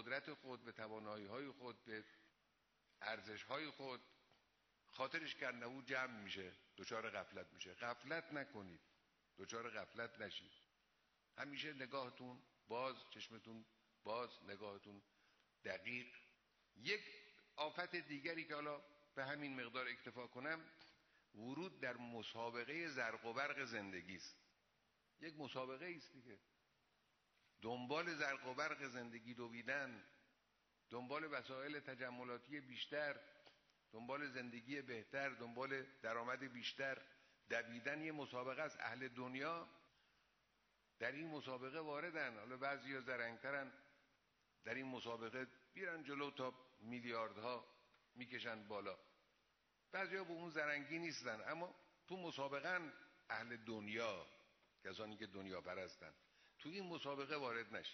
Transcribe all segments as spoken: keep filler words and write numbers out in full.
قدرت خود، به توانایی‌های خود، به ارزش‌های خود خاطرش کرده او جمع میشه، دچار غفلت میشه. غفلت نکنید، دچار غفلت نشید. همیشه نگاهتون باز، چشمتون باز، نگاهتون دقیق. یک آفت دیگری که حالا به همین مقدار اکتفا کنم، ورود در مسابقه زرق و برق زندگی است. یک مسابقه است دیگه، دنبال زرق و برق زندگی دویدن، دنبال وسایل تجملاتی بیشتر، دنبال زندگی بهتر، دنبال درآمد بیشتر دویدن یه مسابقه است. اهل دنیا در این مسابقه واردن. حالا بعضیا زرنگترن، در این مسابقه بیرن جلو تا میلیاردها میکشن بالا. بعضیا به اون زرنگی نیستن، اما تو مسابقه اهل دنیا، کسانی که دنیا پرستن. تو این مسابقه وارد نشید.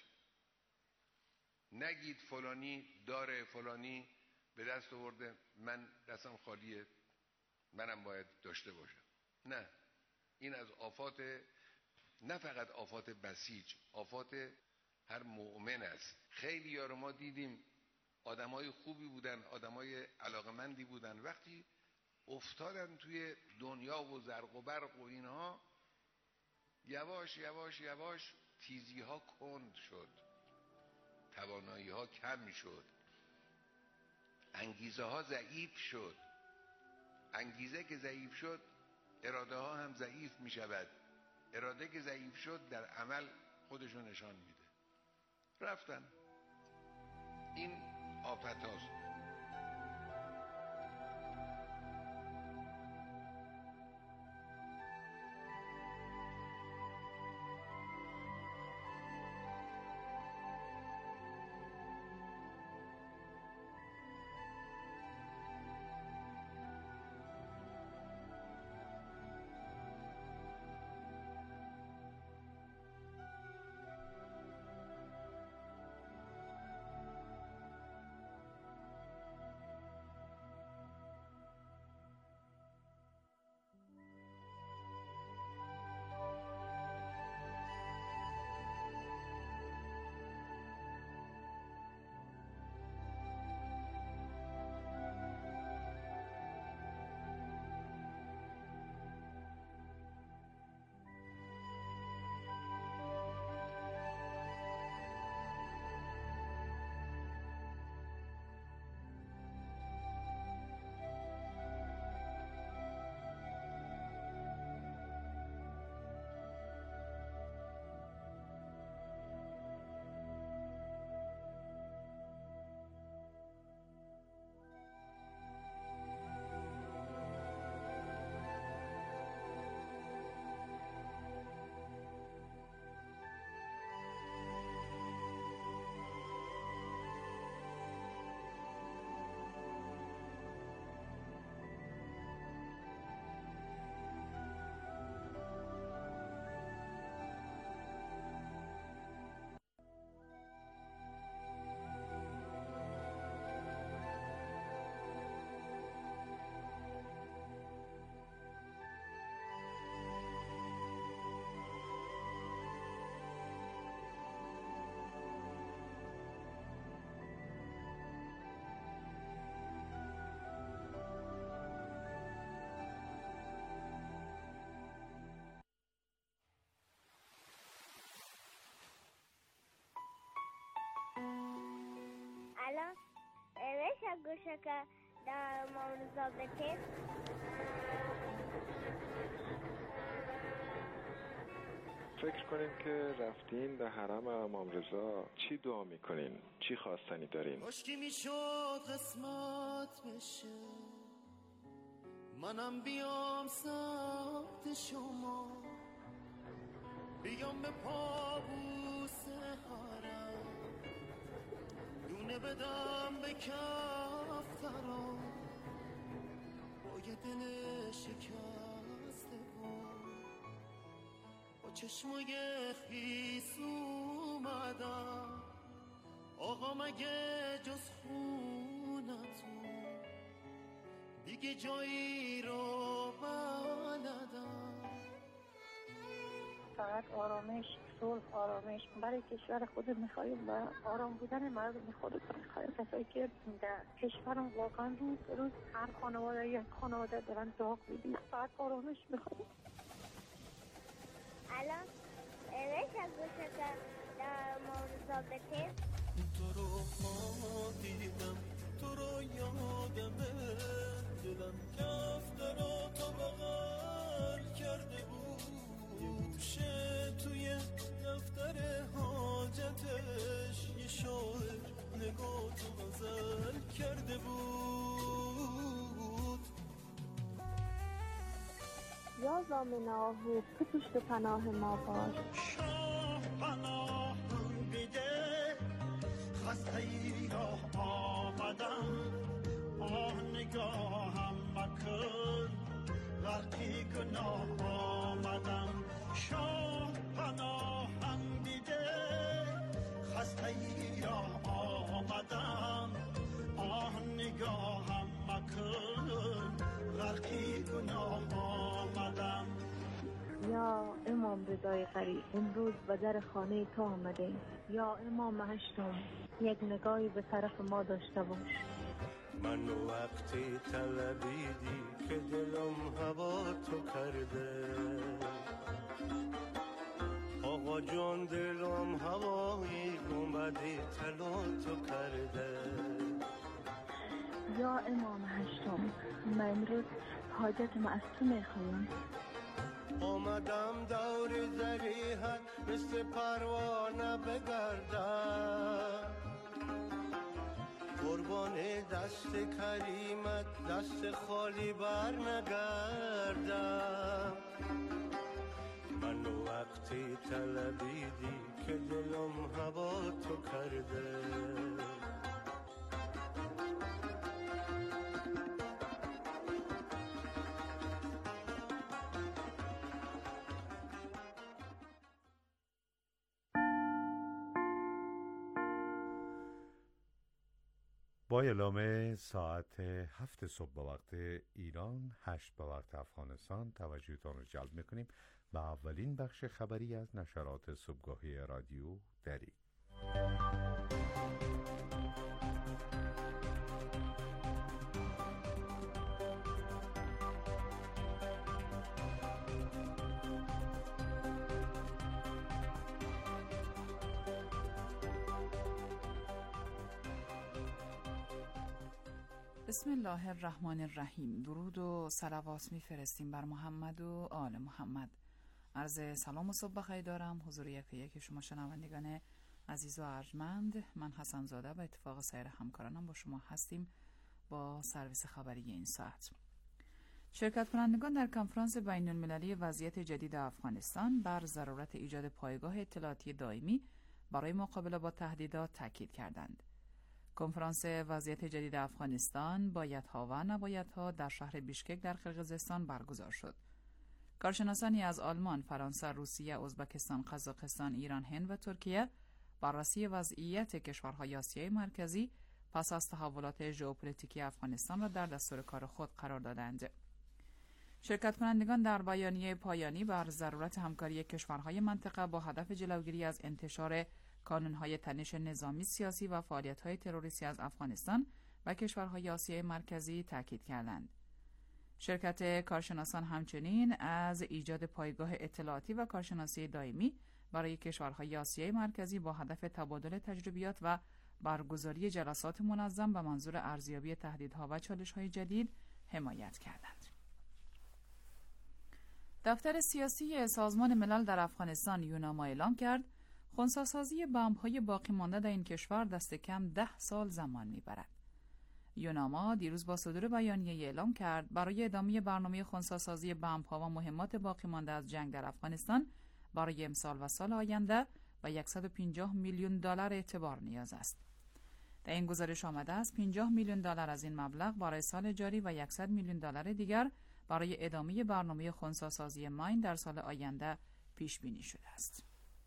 نگید فلانی داره، فلانی به دست آورده، من دستم خالیه، منم باید داشته باشم. نه، این از آفات، نه فقط آفات بسیج، آفات هر مؤمن است. خیلی یار ما دیدیم آدمای خوبی بودن، آدمای علاقمندی بودن، وقتی افتادن توی دنیا و زرق و برق و اینها، یواش یواش یواش تیزی ها کند شد، توانایی ها کم شد، انگیزه ها ضعیف شد. انگیزه که ضعیف شد، اراده ها هم ضعیف می شود. اراده که ضعیف شد، در عمل خودشو نشان میده. رفتن. این آفت هاست. الان بشم گوشه که در امام رضا بکن. فکر کنین که رفتین به حرم امام رضا، چی دعا میکنین؟ چی خواستنی دارین؟ کاشکی میشد قسمت بشه منم بیام سمت شما، بیام به پابوس حرم، دونه بدم به کفترا، با یه دل شکسته بود، با چشمای خیس اومدم. آقا مگه جز خونتون دیگه جایی رو بلدم؟ فقط آرامش صلح، آرامش برای کشور خود میخوایم و آرام بودن مردم خود میخوایم. کسایی که در کشورم واقعا روز به روز هر خانواده یا خانواده دارن داغ میدید، فقط آرامش میخوایم. الان میشه گوشه که در مورد ضابطه تو رو دیدم، تو رو یادمه، دلم کفتر رو تو بغل کرده بود، یه گوشه توی دفتر حاجتش یه شاعر نگاه تو غزل کرده بود. یا زامن آهو که پشت پناه ما باش، شاه پناه دیده خسته ای را آمدم، آه نگاهم مکن غرقی گناه آمدم. شاه پناهم دیده خسته ای را آمدم، آه نگاهم مکن غرقی گناه آمدم. یا امام رضای غریب امروز به در خانه تو آمده، یا امام هشتم یک نگاهی به طرف ما داشته باش. من وقتی طلبیدی که دلم هوا تو کرده، آقا جان دلم هوایی اومدی طلا تو کرده. یا امام هشتم من امروز حاجتم از تو میخوایم. آمدم دور زریحت مثل پروانه بگردم، قربان دست کریمت دست خالی بر نگردم. من وقتی طلبیدی که دلم هوا تو کرده. با اعلام ساعت هفت صبح به وقت ایران، هشت به وقت افغانستان توجهتان رو جلب میکنیم به اولین بخش خبری از نشرات صبحگاهی رادیو دری. بسم الله الرحمن الرحیم. درود و صلوات میفرستیم بر محمد و آل محمد. عرض سلام و صبح بخیر دارم حضور یک یک شما شنوندگان عزیز و ارجمند. من حسن زاده به اتفاق سایر همکارانم با شما هستیم با سرویس خبری این ساعت. شرکت کنندگان در کنفرانس بین المللی وضعیت جدید افغانستان بر ضرورت ایجاد پایگاه اطلاعاتی دائمی برای مقابله با تهدیدات تاکید کردند. کنفرانس وضعیت جدید افغانستان بایدها و نبایدها در شهر بیشکک در قرقیزستان برگزار شد. کارشناسانی از آلمان، فرانسه، روسیه، ازبکستان، قزاقستان، ایران، هند و ترکیه بررسی وضعیت کشورهای آسیای مرکزی پس از تحولات ژئوپلیتیکی افغانستان را در دستور کار خود قرار دادند. شرکت کنندگان در بیانیه پایانی بر ضرورت همکاری کشورهای منطقه با هدف جلوگیری از انتشار کانونهای تنش نظامی، سیاسی و فعالیت‌های تروریستی از افغانستان و کشورهای آسیای مرکزی تاکید کردند. شرکت کارشناسان همچنین از ایجاد پایگاه اطلاعاتی و کارشناسی دائمی برای کشورهای آسیای مرکزی با هدف تبادل تجربیات و برگزاری جلسات منظم به منظور ارزیابی تهدیدها و چالش‌های جدید حمایت کردند. دفتر سیاسی سازمان ملل در افغانستان یوناما اعلام کرد خنثی‌سازی بمب‌های باقی مانده در این کشور دست کم ده سال زمان می‌برد. یوناما دیروز با صدور بیانیه اعلام کرد برای ادامه برنامه خنثی‌سازی بمب‌ها و مهمات باقی مانده از جنگ در افغانستان برای امسال و سال آینده و صد و پنجاه میلیون دلار اعتبار نیاز است. در این گزارش آمده است پنجاه میلیون دلار از این مبلغ برای سال جاری و صد میلیون دلار دیگر برای ادامه برنامه خنثی‌سازی ماین در سال آینده پیش بینی شده است.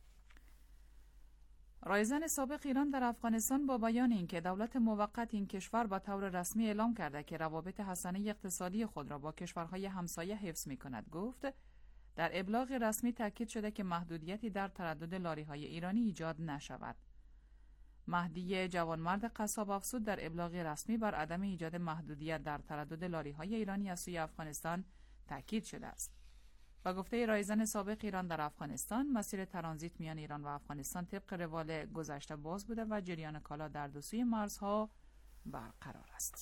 رایزن سابق ایران در افغانستان با بیان اینکه دولت موقت این کشور با طور رسمی اعلام کرده که روابط حسنه اقتصادی خود را با کشورهای همسایه حفظ می‌کند، گفت در ابلاغ رسمی تاکید شده که محدودیتی در تردد لاری‌های ایرانی ایجاد نشود. مهدی جوانمرد قصاب افزود در ابلاغ رسمی بر عدم ایجاد محدودیت در تردد لاری‌های ایرانی از سوی افغانستان تاکید شده است. با گفته رایزن سابق ایران در افغانستان، مسیر ترانزیت میان ایران و افغانستان طبق روال گذشته باز بوده و جریان کالا در دو سوی مرزها برقرار است.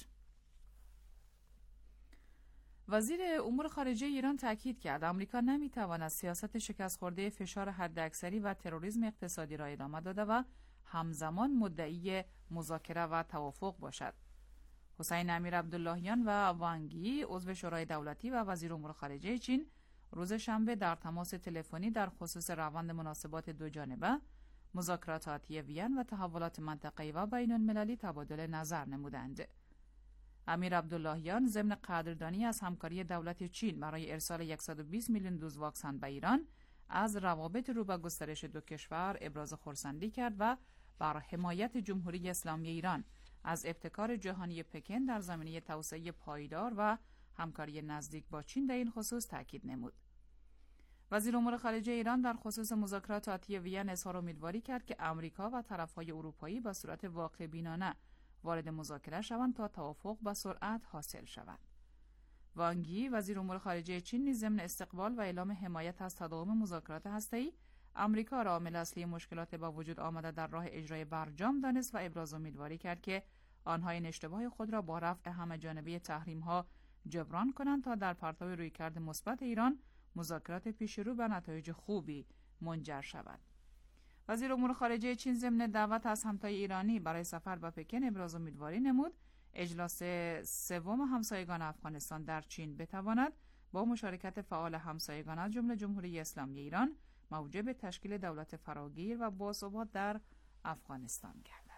وزیر امور خارجه ایران تاکید کرد آمریکا نمیتواند سیاست شکست خورده فشار حداکثری و تروریسم اقتصادی را ادامه داده و همزمان مدعی مذاکره و توافق باشد. حسین امیر عبداللهیان و وانگی عضو شورای دولتی و وزیر امور خارجه چین روز شنبه در تماس تلفنی در خصوص روند مناسبات دو جانبه، مذاکرات آتی وین و تحولات منطقه‌ای و بین المللی تبادل نظر نمودند. امیر عبداللهیان ضمن قدردانی از همکاری دولت چین برای ارسال صد و بیست میلیون دوز واکسن به ایران از روابط رو به گسترش دو کشور ابراز خرسندی کرد و بر حمایت جمهوری اسلامی ایران از ابتکار جهانی پکن در زمینه توسعه پایدار و همکاری نزدیک با چین در این خصوص تاکید نمود. وزیر امور خارجه ایران در خصوص مذاکرات آتی وین اظهار امیدواری کرد که آمریکا و طرف‌های اروپایی به صورت واقع بینانه وارد مذاکره شوند تا توافق به سرعت حاصل شود. وانگی وزیر امور خارجه چین نیز ضمن استقبال و اعلام حمایت از تداوم مذاکرات هسته‌ای آمریکا را عامل اصلی مشکلات با وجود آمده در راه اجرای برجام دانست و ابراز امیدواری کرد که آنها این اشتباه خود را با رفع همه‌جانبه تحریم‌ها جبران کنند تا در پرتو رویکرد مثبت ایران مذاکرات پیش رو به نتایج خوبی منجر شود. وزیر امور خارجه چین ضمن دعوت از همتای ایرانی برای سفر به پکن ابراز امیدواری نمود اجلاس سوم همسایگان افغانستان در چین بتواند با مشارکت فعال همسایگان از جمله جمهوری اسلامی ایران موجب تشکیل دولت فراگیر و باثبات در افغانستان گردد.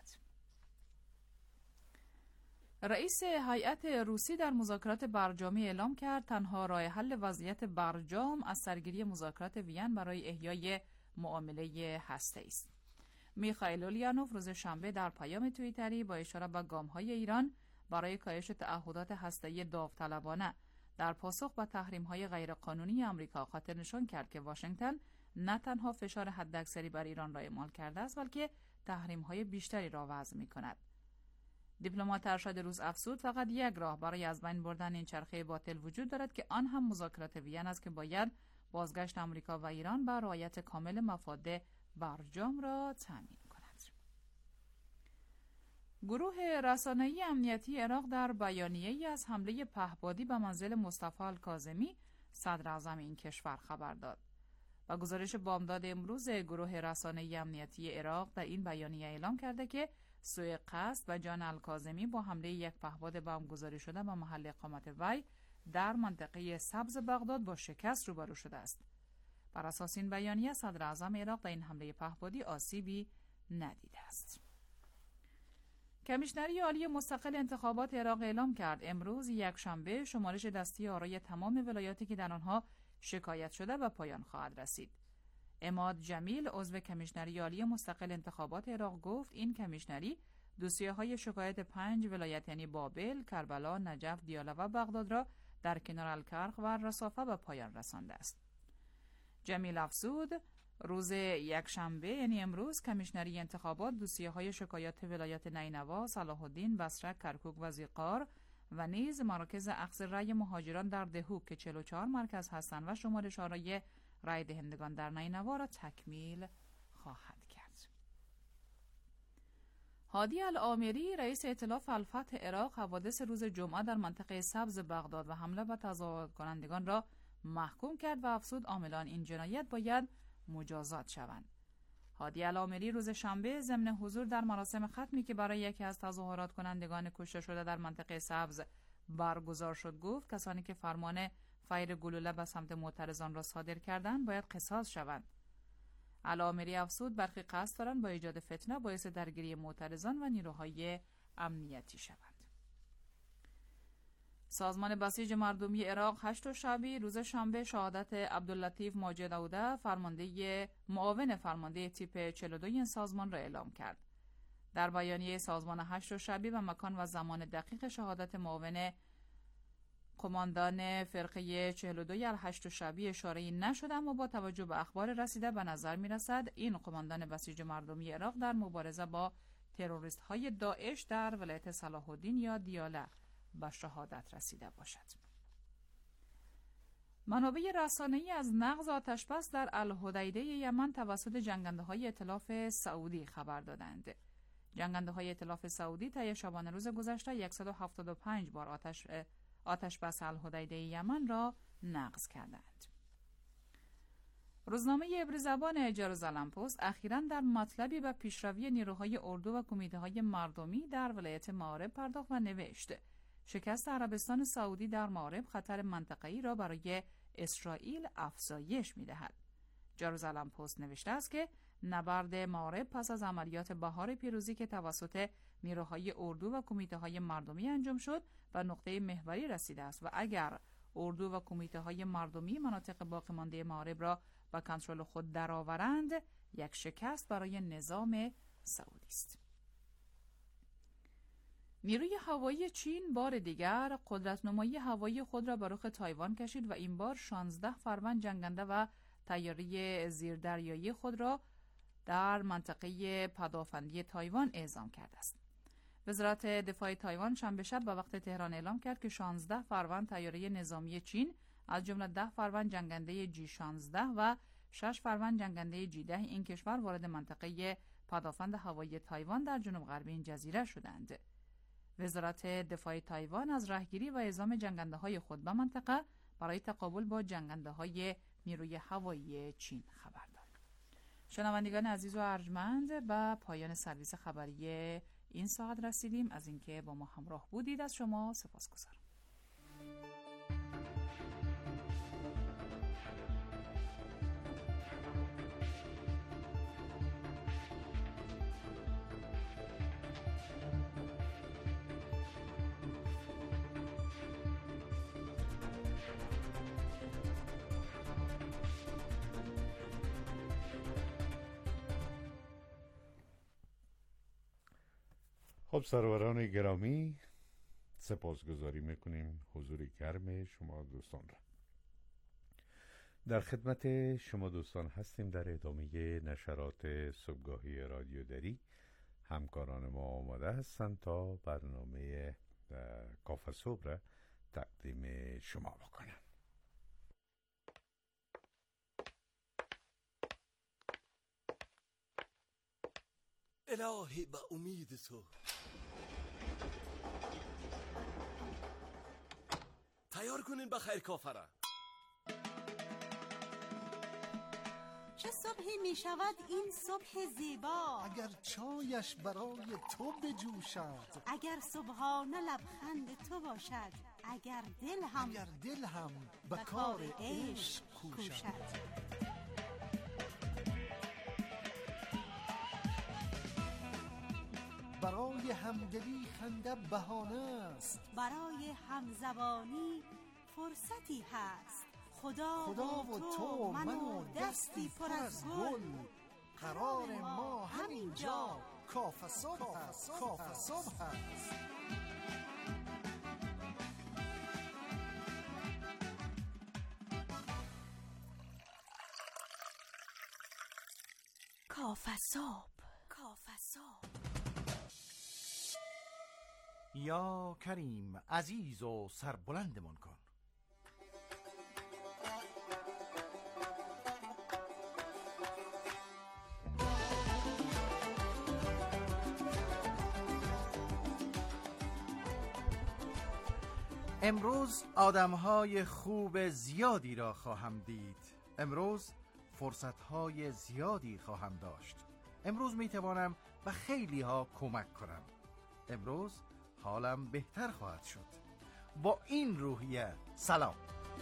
رئیس هیئت روسی در مذاکرات برجامی اعلام کرد تنها راه حل وضعیت برجام از سرگیری مذاکرات وین برای احیای معامله هسته‌ای است. میخائیل اولیانوف روز شنبه در پیام توییتری با اشاره به گام‌های ایران برای کاهش تعهدات هسته‌ای داوطلبانه در پاسخ به تحریم‌های غیرقانونی آمریکا خاطر نشان کرد که واشنگتن نه تنها فشار حداکثری بر ایران را اعمال کرده است بلکه تحریم‌های بیشتری را وضع می‌کند. دیپلمات ارشد روس افزود فقط یک راه برای از بین بردن این چرخه باطل وجود دارد که آن هم مذاکرات وین است که باید بازگشت آمریکا و ایران بر رعایت کامل مفاد برجام را تامین کند. گروه رسانه‌ای امنیتی عراق در بیانیه‌ای از حمله پهپادی به منزل مصطفی الکاظمی صدر اعظم این کشور خبر داد. با گزارش بامداد امروز گروه رسانه‌ای امنیتی عراق در این بیانیه اعلام کرده که سوء قصد و جان الکاظمی با حمله یک پهپاد بمبگذاری شده به محل اقامت وی در منطقه سبز بغداد با شکست روبرو شده است. بر اساس این بیانیه صدر اعظم عراق در این حمله پهپادی آسیبی ندیده است. کمیشنری عالی مستقل انتخابات عراق اعلام کرد امروز یک شنبه شمارش دستی آرای تمام ولایاتی که در آنها شکایت شده به پایان خواهد رسید. عماد جمیل عضو کمیشنری عالی مستقل انتخابات عراق گفت این کمیشنری دوسیه‌های شکایت پنج ولایت یعنی بابل، کربلا، نجف، دیاله و بغداد را در کنار الکرخ و رصافه به پایان رسانده است. جمیل افزود روز یک شنبه یعنی امروز کمیشنری انتخابات دوسیه‌های شکایات ولایت نینوا، صلاح الدین، بصره، کرکوک و زیقار و نیز مراکز اخذ رأی مهاجران در دهوک که چهل و چهار مرکز هستند و شمارش آرای رأی دهندگان در نینوا را تکمیل خواهد کرد. هادی العامری رئیس ائتلاف الفتح عراق حوادث روز جمعه در منطقه سبز بغداد و حمله به تظاهرات کنندگان را محکوم کرد و افزود عاملان این جنایت باید مجازات شوند. هادی العامری روز شنبه ضمن حضور در مراسم ختمی که برای یکی از تظاهرات کنندگان کشته شده در منطقه سبز برگزار شد گفت کسانی که فرمان فیر گلوله به سمت معترضان را صادر کردند باید قصاص شوند. العامری افزود برخی قصد دارند با ایجاد فتنه باعث درگیری معترضان و نیروهای امنیتی شوند. سازمان بسیج مردمی عراق هشت شعبی روز شنبه شهادت عبداللطیف ماجد عوده فرمانده معاون فرمانده تیپ چهل و دو این سازمان را اعلام کرد. در بیانیه سازمان هشت شعبی و مکان و زمان دقیق شهادت معاون قماندان فرقه چهل و دو الهشت شعبی اشاره‌ای نشد، اما با توجه به اخبار رسیده به نظر می‌رسد این قماندان بسیج مردمی عراق در مبارزه با تروریست‌های داعش در ولایت صلاح الدین یا دیاله به شهادت رسیده باشد. منابع رسانه‌ای از نقض آتشبس در الحدیده یمن توسط جنگنده‌های ائتلاف سعودی خبر دادند. جنگنده‌های ائتلاف سعودی طی شبانه روز گذشته صد و هفتاد و پنج بار آتش آتشبس الحدیده یمن را نقض کردند. روزنامه عبری جروزالم پست اخیراً در مطلبی به پیشروی نیروهای اردو و کمیته‌های مردمی در ولایت مآرب پرداخت و نوشت: شکست عربستان سعودی در مآرب خطر منطقه‌ای را برای اسرائیل افزایش می‌دهد. جروزالم پست نوشته است که نبرد مآرب پس از عملیات بهار پیروزی که توسط نیروهای اردو و کمیته‌های مردمی انجام شد به نقطه محوری رسیده است و اگر اردو و کمیته‌های مردمی مناطق باقی مانده مآرب را به کنترل خود درآورند، یک شکست برای نظام سعودی است. نیروی هوایی چین بار دیگر قدرت‌نمایی هوایی خود را به رخ تایوان کشید و این بار شانزده فروند جنگنده و طیاره زیردریایی خود را در منطقه پدافندی تایوان اعزام کرده است. وزارت دفاع تایوان شنبه شب به وقت تهران اعلام کرد که شانزده فروند طیاره نظامی چین از جمله ده فروند جنگنده جی شانزده و شش فروند جنگنده جی ده این کشور وارد منطقه پدافند هوایی تایوان در جنوب غربی این جزیره شدند. وزارت دفاع تایوان از راهگیری و اعزام جنگنده‌های خود به منطقه برای تقابل با جنگنده‌های نیروی هوایی چین خبر داد. شنوندگان عزیز و ارجمند، به پایان سرویس خبری این ساعت رسیدیم. از اینکه با ما همراه بودید از شما سپاسگزارم. خب سروران گرامی، سپاسگزاری میکنیم حضور گرم شما دوستان را. در خدمت شما دوستان هستیم در ادامه نشرات صبحگاهی رادیو دری. همکاران ما آماده هستند تا برنامه کافه صبح را تقدیم شما بکنم. الهی به امید تو تیار کنین بخیر کافره. چه صبحی می شود این صبح زیبا، اگر چایش برای تو بجوشد، اگر صبحانه لبخند تو باشد، اگر دل هم اگر دل هم به کار عشق کوشد. برای همدلی خنده بهانه است، برای همزبانی فرصتی هست. خدا, خدا و تو من و دستی پر از گل، قرار ما همین جا کافه صبح هست. کافه صبح هست. کافه صبح. کافه صبح. یا کریم عزیز و سربلندمان کن. امروز آدم‌های خوب زیادی را خواهم دید. امروز فرصت‌های زیادی خواهم داشت. امروز می‌توانم به خیلی‌ها کمک کنم. امروز حالم بهتر خواهد شد. با این روحیه سلام.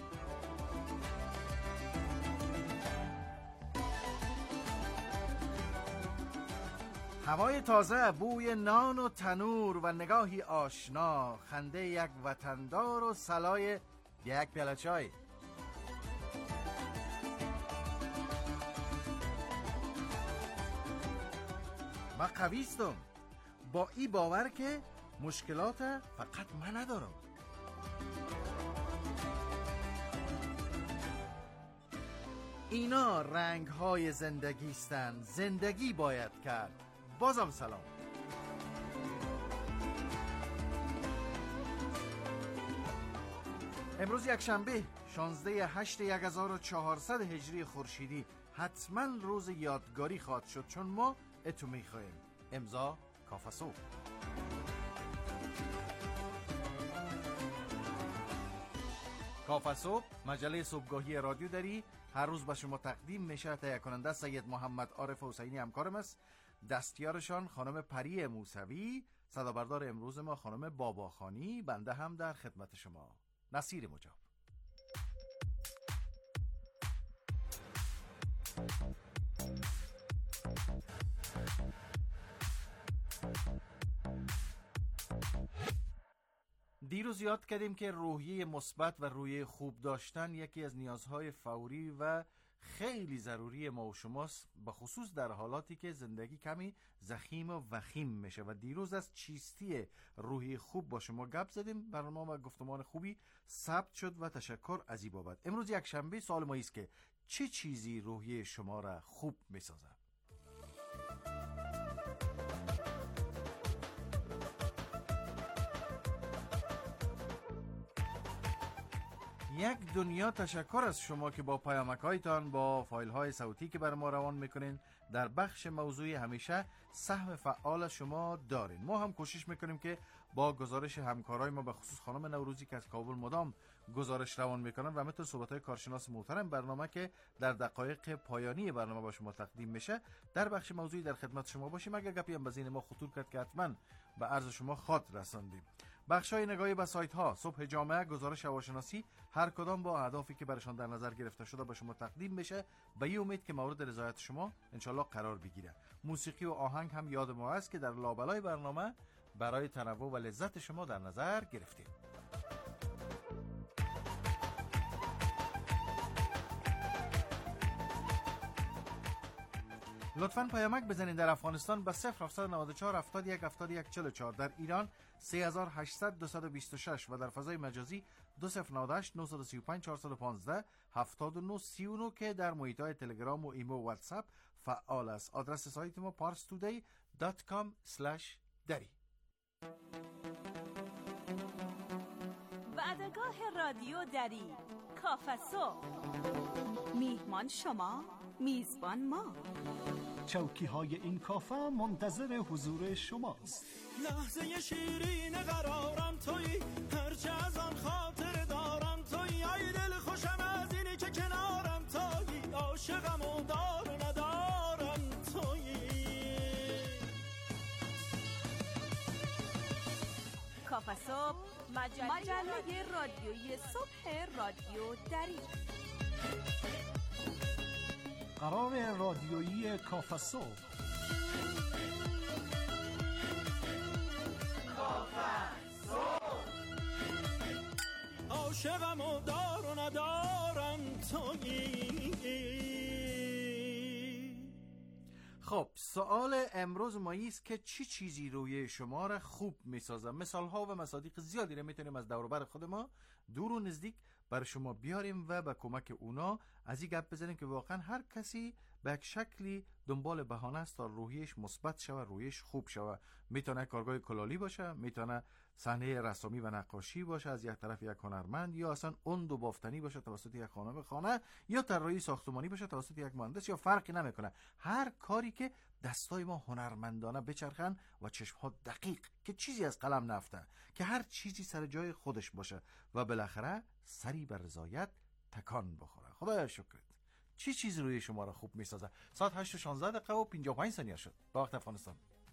هوای تازه، بوی نان و تنور و نگاهی آشنا، خنده یک وطندار و صلای یک پیاله چای. من قویستم، با این باور که مشکلات فقط من ندارم. اینا رنگ های زندگی استن، زندگی باید کرد. بازم سلام. امروز یک شنبه شانزده هشت یک هزار و چهارصد هجری خورشیدی حتما روز یادگاری خواهد شد، چون ما اتو میخوایم. امضا کافه صبح. کافه صبح مجله صبحگاهی رادیو دری هر روز به شما تقدیم میشه. تهیه کننده سید محمد عارف حسینی همکارم است، دستیارشان خانم پری موسوی، صدابردار امروز ما خانم باباخانی، بنده هم در خدمت شما نصیر مجاب. دیروز یاد کردیم که روحیه مثبت و روحیه خوب داشتن یکی از نیازهای فوری و خیلی ضروری ما و شماست، به خصوص در حالاتی که زندگی کمی زخیم و وخیم میشه. و دیروز از چیستی روحیه خوب با شما گپ زدیم، برنامه و گفتمان خوبی ثبت شد و تشکر از این بابت. امروز یک شنبه، سوال ما است که چه چیزی روحیه شما را خوب میسازه؟ یک دنیا تشکر از شما که با پیامک‌هایتان، با فایل‌های صوتی که بر ما روان میکنین در بخش موضوعی همیشه سهم فعال شما دارین. ما هم کوشش میکنیم که با گزارش همکارای ما به خصوص خانم نوروزی که از کابل مدام گزارش روان میکنن و همینطور صحبت‌های کارشناس محترم، برنامه که در دقایق پایانی برنامه با شما تقدیم میشه، در بخش موضوعی در خدمت شما باشیم. اگر گپی هم بزین ما خطور کرد که حتما به عرض شما خاط رساندیم. بخشای نگاهی به سایت ها، صبح جامعه، گزارش هواشناسی، هر کدام با اهدافی که برشان در نظر گرفته شده به شما تقدیم بشه، به این امید که مورد رضایت شما انشالله قرار بگیره. موسیقی و آهنگ هم یاد ما است که در لابلای برنامه برای تنوع و لذت شما در نظر گرفتیم. لطفاً پیامک بزنید در افغانستان به صفر هفتصد و نود و چهار هفتاد و یک هفتاد و یک چهل و چهار، در ایران سه هزار و هشتصد دویست و بیست و شش و در فضای مجازی دو صفر نود و هشت نه سه پنج چهار یک پنج هفتاد و نه سی و نه که در محیط‌های تلگرام و ایمو و واتساپ فعال است. آدرس سایت ما پارس تودی دات کام اسلش دری. وعدگاه رادیو دری، کافه صبح. میهمان شما، میزبان ما. چوکی های این کافه منتظر حضور شماست. لحظه شیرین قرارم تویی، هرچه از آن خاطر دارم تویی. ای دل خوشم از اینی که کنارم تویی، عاشقم و دار و ندارم تویی. کافه صبح، مجله, مجله رادیویی صبح رادیو دری. قرار رادیویی کافه صبح. کافه صبح. عاشقم و دار و ندارم تویی. خب سوال امروز ما است که چی چیزی روی شما را خوب میسازه؟ مثال ها و مصادیق زیادی را میتونیم از دور و بر خود ما دور و نزدیک بر شما بیاریم و با کمک اونا از این گپ بزنیم که واقعا هر کسی به یک شکلی دنبال بهانه است تا روحیش مثبت شوه، روحیش خوب شوه. میتونه کارگاه کلالی باشه، میتونه صحنه رسامی و نقاشی باشه از یک طرف یک هنرمند، یا اصلا اون دو بافتنی باشه توسط یک خانه به خانه، یا طراحی ساختمانی باشه توسط یک مهندس، یا فرقی نمیکنه. هر کاری که دستای ما هنرمندانه بچرخن و چشمها دقیق که چیزی از قلم نفته، که هر چیزی سر جای خودش باشه و بالاخره سری بر رضایت تکان بخوره. خدایا شکرت. چی چیز روی شما را خوب میسازه؟ ساعت هشت و شانزده دقیقه و پنجاه و پنج ثانیه شد با وقت افغانستان.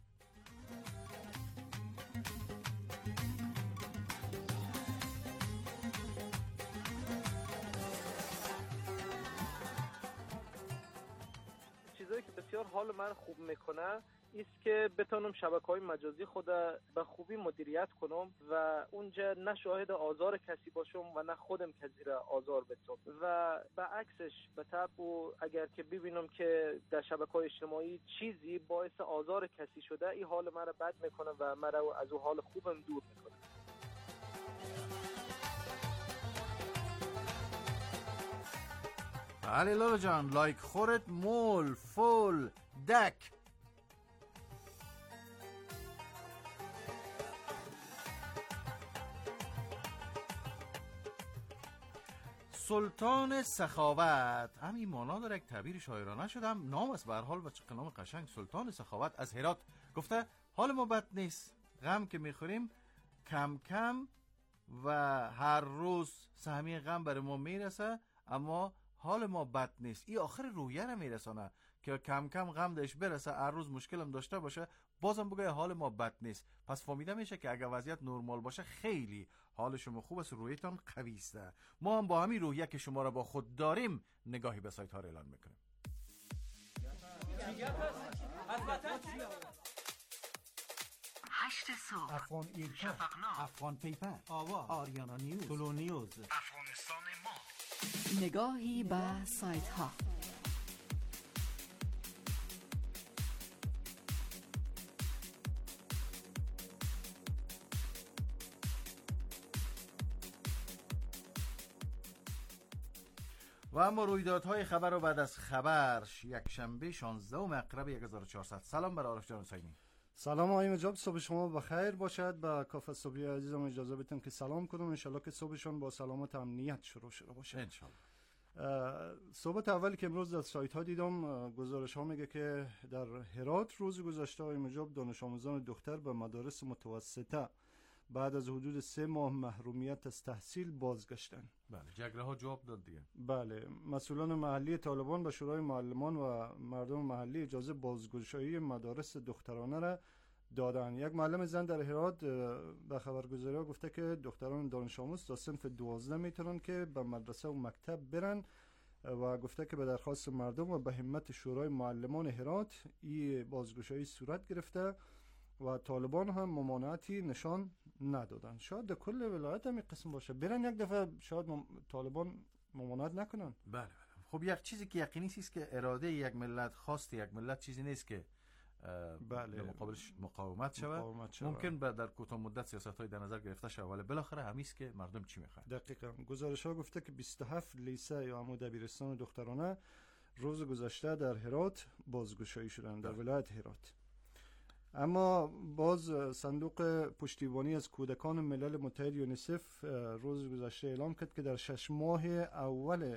چیزایی که بسیار حال من خوب میکنه است که بتونم شبکه‌های مجازی خود به خوبی مدیریت کنم و اونجا نه شاهد آزار کسی باشم و نه خودم کسی را آزار بدم. و به عکسش به طب و اگر که ببینم که در شبکه‌های اجتماعی چیزی باعث آزار کسی شده، این حال من را بد میکنه و مرا از اون حال خوبم دور میکنه. بله لالا جان، لایک خورت مول فول دک. سلطان سخاوت، همین مانا داره، یک تعبیر شاعرانه شدم، نام است به هر حال و چه نام قشنگ. سلطان سخاوت از هرات گفته حال ما بد نیست، غم که میخوریم کم کم و هر روز سهمی غم بر ما میرسه، اما حال ما بد نیست. این آخر رویه رو میرسانه که کم کم غم داشت برسه، هر روز مشکلم داشته باشه، بازم بگه حال ما بد نیست. پس فهمیده میشه که اگر وضعیت نرمال باشه خیلی حال شما خوب است، رویتان قوی است. ما هم با همین رویه که شما را با خود داریم نگاهی به سایت ها را اعلان میکنیم. هشت صبح، افغان ایرکا، شفقنامه، افغان پیپر، آوا، آریانا نیوز، طلو نیوز، افغانستان ما. نگاهی به سایت ها. و اما رویدادهای خبر رو بعد از خبر یک شنبه شانزدهم اکتبر هزار و چهارصد. سلام بر عارف جان حسینی. سلام آقای مجاب، صبح شما بخیر باشد. با کافه صبحی عزیزم اجازه بدید که سلام کنم، ان شاءالله که صبحشون با سلامت و امنیت شروع شده باشه ان شاءالله. صبح اول که امروز در سایت ها دیدم گزارش ها میگه که در هرات روز گذشته آقای مجاب دانش آموزان دختر به مدارس متوسطه بعد از حدود سه ماه محرومیت از تحصیل بازگشتن. بله، جگره ها جواب داد دیگه. بله، مسئولان محلی طالبان به شورای معلمان و مردم محلی اجازه بازگشایی مدارس دخترانه را دادن. یک معلم زن در هرات به خبرگزاری ها گفته که دختران دانش آموز تا صنف دوازده میتونن که به مدرسه و مکتب برن و گفته که به درخواست مردم و به همت شورای معلمان هرات این بازگشایی صورت گرفته و طالبان هم ممانعتی نشان ندادن. شاید در کل ولایت هم این قسم باشه، برن یک دفعه شاید مم... طالبان ممانعت نکنن. بله بله. خب یک چیزی که یقینی است که اراده یک ملت، خواست یک ملت چیزی نیست که بله مقابلش مقاومت شود. ممکن به در کوتاه مدت سیاست‌های در نظر گرفته شود، ولی بالاخره همیست که مردم چی میخوان. دقیقاً گزارش ها گفته که بیست و هفت لیسه یا همون دبیرستان دخترانه روز گذشته در هرات بازگشایی شدن در ولایت هرات. اما باز صندوق پشتیبانی از کودکان ملل متحد یونیسف روز گذشته اعلام کرد که در شش ماه اول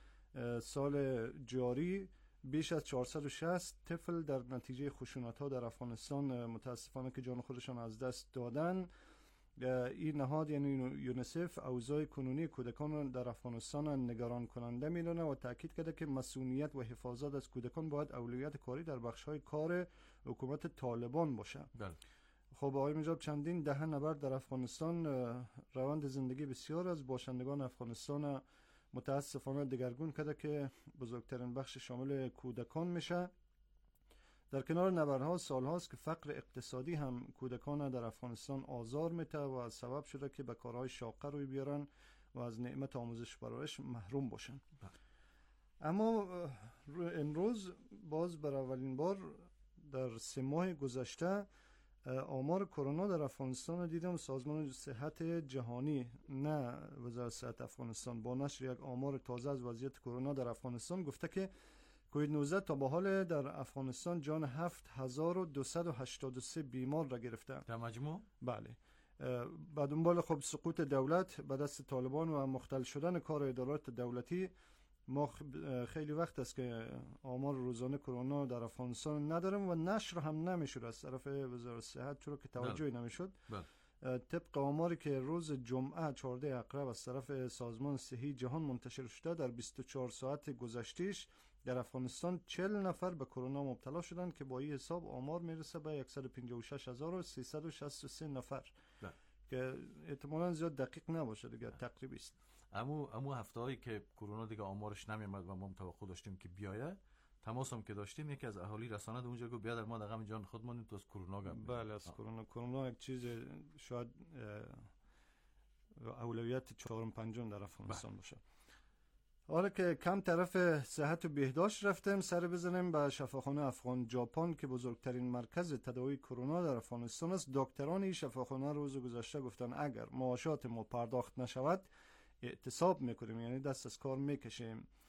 سال جاری بیش از چهارصد و شصت طفل در نتیجه خشونت‌ها در افغانستان متاسفانه که جان خودشان از دست دادن. این نهاد یعنی یونیسف اوضاع کنونی کودکان در افغانستان نگران کننده میدونه و تاکید کرده که مسئولیت و حفاظت از کودکان باید اولویت کاری در بخش‌های کار حکومت طالبان باشه. بله. خب آقای مجاب، چندین دهه نبرد در افغانستان روند زندگی بسیار از باشندگان افغانستان متاسفانه دگرگون کرده که بزرگترین بخش شامل کودکان میشه. در کنار نبردها سال هاست که فقر اقتصادی هم کودکان در افغانستان آزار میته و سبب شده که به کارهای شاقه روی بیارن و از نعمت آموزش پرورش محروم باشن. اما امروز باز بر اولین بار در سه ماه گذشته آمار کرونا در افغانستان دیدم. سازمان صحت جهانی، نه وزارت صحت افغانستان، با نشر یک آمار تازه از وضعیت کرونا در افغانستان گفته که کووید نوزده تا به حال در افغانستان جان هفت هزار و دویست و هشتاد و سه بیمار را گرفته. در مجموع؟ بله. بعد دنبال خب سقوط دولت به دست طالبان و مختل شدن کار ادارات دولتی، ما خیلی وقت است که آمار روزانه کرونا در افغانستان نداریم و نشر هم نمیشد از طرف وزارت صحت، چرا که توجهی نمیشد. طبق آماری که روز جمعه چهاردهم اکتبر از طرف سازمان صحی جهان منتشر شده، در بیست و چهار ساعت گذشتهش در افغانستان چهل نفر به کرونا مبتلا شدند که با این حساب آمار میرسه به صد و پنجاه و شش هزار و سیصد و شصت و سه نفر ده. که احتمالاً زیاد دقیق نباشه دیگه، تقریبی است. امو امو هفته‌ای که کرونا دیگه آمارش نمیاد و ما توقع داشتیم که بیایه، تماس هم که داشتیم یکی از اهالی رسانه اونجا گفت بیاد ما دقیقاً جان خودمون تو از کرونا گم. بله از کرونا. کرونا یک چیز شاید اولویت چهارم پنجم در افغانستان باشه. حالا که کم طرف صحت و بهداشت رفتیم، سر بزنیم به شفاخانه افغان ژاپن که بزرگترین مرکز تداوی کرونا در افغانستان است. دکتران این شفاخانه روز گذشته گفتن اگر معاشات ما پرداخت نشود اعتصاب میکنیم، یعنی دست از کار میکشیم.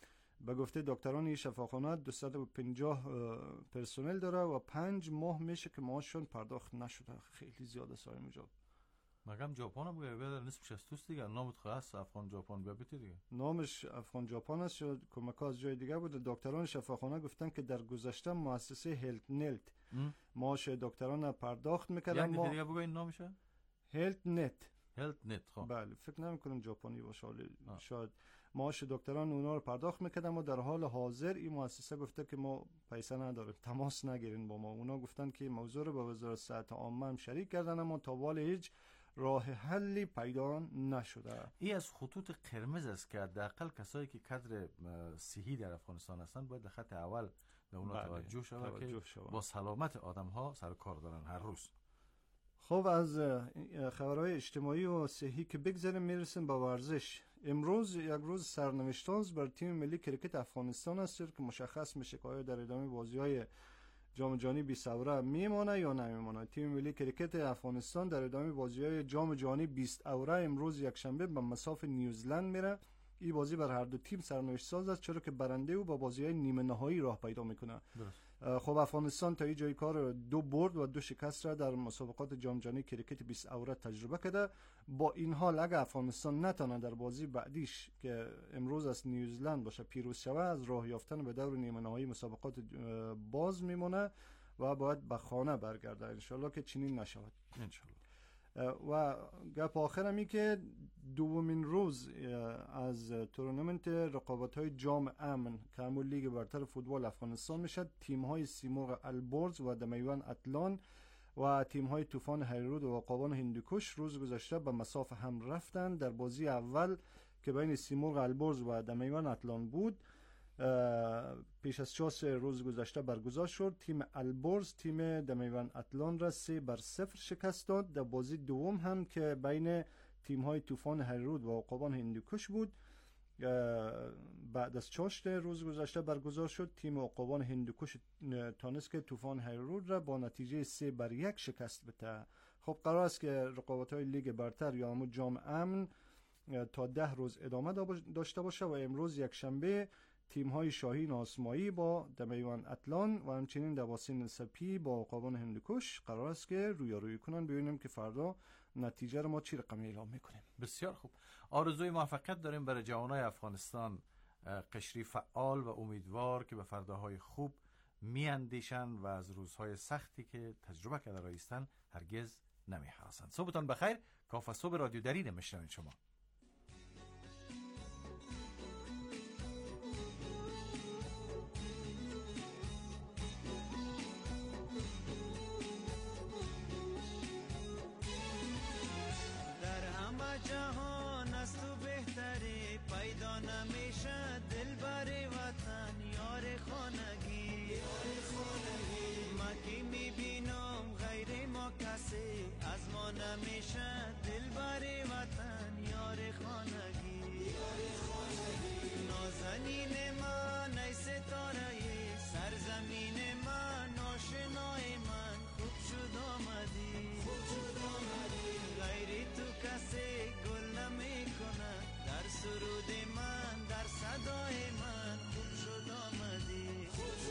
به گفته دکتران شفاخانه دویست و پنجاه پرسنل داره و پنج ماه میشه که معاششون پرداخت نشده. خیلی زیاده سایه مجاب. مگم ژاپن هم گویا در نصفش از توست دیگه، نامت خاص افغان ژاپن بیا بیتی دیگه. نامش افغان ژاپن است، شد کمک از جای دیگه بود. دکتران شفاخانه گفتن که در گذشته مؤسسه هلت نت معاش دکتران پرداخت میکردن. یعنی ما دیگه بگو این نامشه؟ هلت نت. هلت نت. خب بله فکر نمی کنم ژاپنی باشه، شاید معاش دکتران اونا رو پرداخت میکردن و در حال حاضر این مؤسسه گفته که ما پیسه نداریم، تماس نگیرین با ما. اونا گفتن که موضوع رو با وزارت صحت عامه هم شریک کردن اما تا حال هیچ راه حلی پیدا نشده. این از خطوط قرمز است که حداقل کسایی که کادر صحی در افغانستان هستند باید در خط اول به اونا توجه شود که شود. با سلامت آدم ها سر کار دارن هر روز. خب از خبرهای اجتماعی و صحی که بگذاریم میرسیم به ورزش. امروز یک روز سرنوشت‌آمیز بر تیم ملی کرکت افغانستان است که مشخص میشه که آیا در ادامه بازی‌های جام جهانی بیست اوره میمونه یا نمیمونه. تیم ملی کرکت افغانستان در ادامه بازی‌های جام جهانی بیست اوره امروز یک شنبه به مساف نیوزلند میره. این بازی بر هر دو تیم سرنوشت ساز است چرا که برنده او با بازی‌های نیمه نهایی راه پیدا میکنه. خب افغانستان تا اینجای کار دو برد و دو شکست را در مسابقات جام جهانی کرکت بیست اوره تجربه کرده. با این حال اگر افغانستان نتونه در بازی بعدیش که امروز از نیوزلند باشه پیروز شود، از راه یافتن به دور نیمه نهایی مسابقات باز میمونه و باید به خانه برگرده. انشالله که چنین نشود. انشالله. و گپ آخر همی که دومین روز از تورنمنت رقابت‌های جام امن که همون لیگ برتر فوتبال افغانستان میشد، تیم‌های سیمرغ البرز و دمیوان اتلان و تیم‌های طوفان هریرود و عقابان هندوکش روز گذشته به مساف هم رفتند. در بازی اول که بین سیمرغ البرز و دمیوان اتلان بود پیش از چاس روز گذشته برگزار شد. تیم البرز تیم دمیوان اتلان را سه بر صفر شکست داد. در بازی دوم هم که بین تیم‌های طوفان هریرود و عقابان هندوکش بود بعد از چاشت روز گذشته برگزار شد. تیم عقابان هندوکش تانست که طوفان هریرود را با نتیجه سه بر یک شکست بده. خب قرار است که رقابت‌های لیگ برتر یا همون جام امن تا ده روز ادامه داشته باشه و امروز یک شنبه تیم‌های شاهین آسمایی با دمیوان اتلان و همچنین دواسین سپی با عقابان هندوکش قرار است که رویارویی کنن. ببینیم که فردا نتیجه رو ما چی رقمی اعلام میکنیم. بسیار خوب. آرزوی موفقیت داریم برای جوانای افغانستان، قشری فعال و امیدوار که به فرداهای خوب میاندیشند و از روزهای سختی که تجربه کرده رایستن هرگز نمی‌هراسند. صبحتان بخیر. کافه صبح رادیو درین میشنوید شما. نمیشه دلبر وطن یار خانگی نازنین من ای ستاره سرزمین من آشنای من خوب شد آمدی غیری تو کسی گل نمی کنه در سرود من در صدای من خوب شد آمدی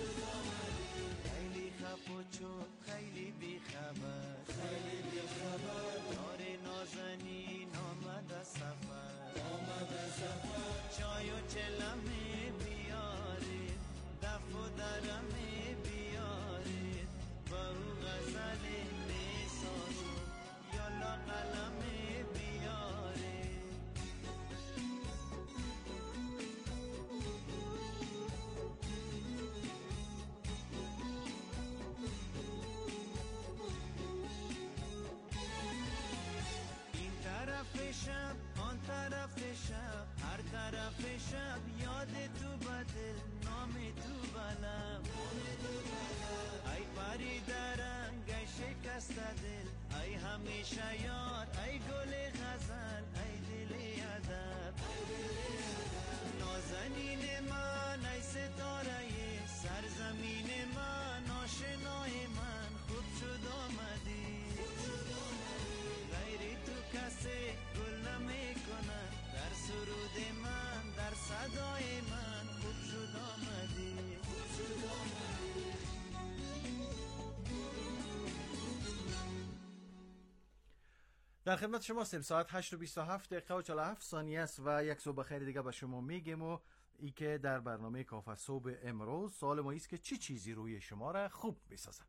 خیلی خف و چوب خیلی بی خبر خیلی بی خبر یار نازنین آمد سفر آمد سفر چای و چلمه بیارید دف و درمه بیارید با او غزل میسازو یالا قلمه بیارید شب آن طرف شب هر طرف شب یاد تو بدل نام تو بلم ای پری درنگ ای شکست دل ای همیشه یار ای گل غزل ای دل ادب نازنین من ای ستاره سرزمین من آشنای من خوب شد آمدی غیری تو کسی گل نمی کنه در سرود من در صدای من خوب شد در خدمت شما هستیم. ساعت هشت و بیست و هفت دقیقه و چهل و هفت ثانیه است و یک صبح بخیر دیگه به شما میگیم و ای که در برنامه کافه صبح امروز سوال ما است که چی چیزی روی شما را خوب میسازه؟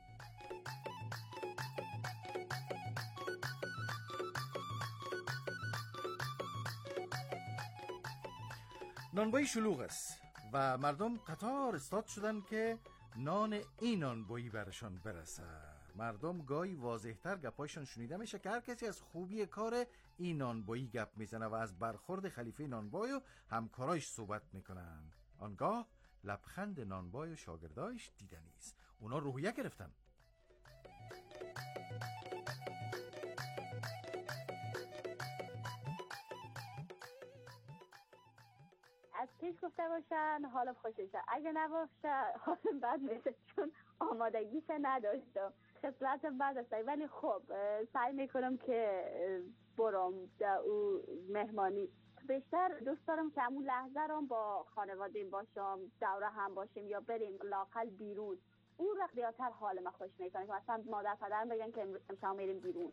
نانبایی شلوغ است و مردم قطار استاد شدن که نان این نانبایی برشان برسه. مردم گاهی واضح‌تر گپایشان شنیده میشه که هر کسی از خوبی کار این نانبایی گپ میزنه و از برخورد خلیفه نانبای و همکارایش صحبت میکنن. آنگاه لبخند نانبای و شاگردایش دیدنی است. اونا روحیه گرفتن. از پیش گفته باشن حالا خوششه، اگه نباشه حالا بد میشه، چون آمادگیش نداشتم. خصلت بد است ولی خب سعی میکنم که برم در او مهمانی. بیشتر دوست دارم که همون لحظه رو با خانواده باشم، دوره هم باشیم یا بریم لاقل بیرون. اون را زیادتر حال ما خوش میکنه که مثلا مادر پدرم بگن که امشب میریم بیرون.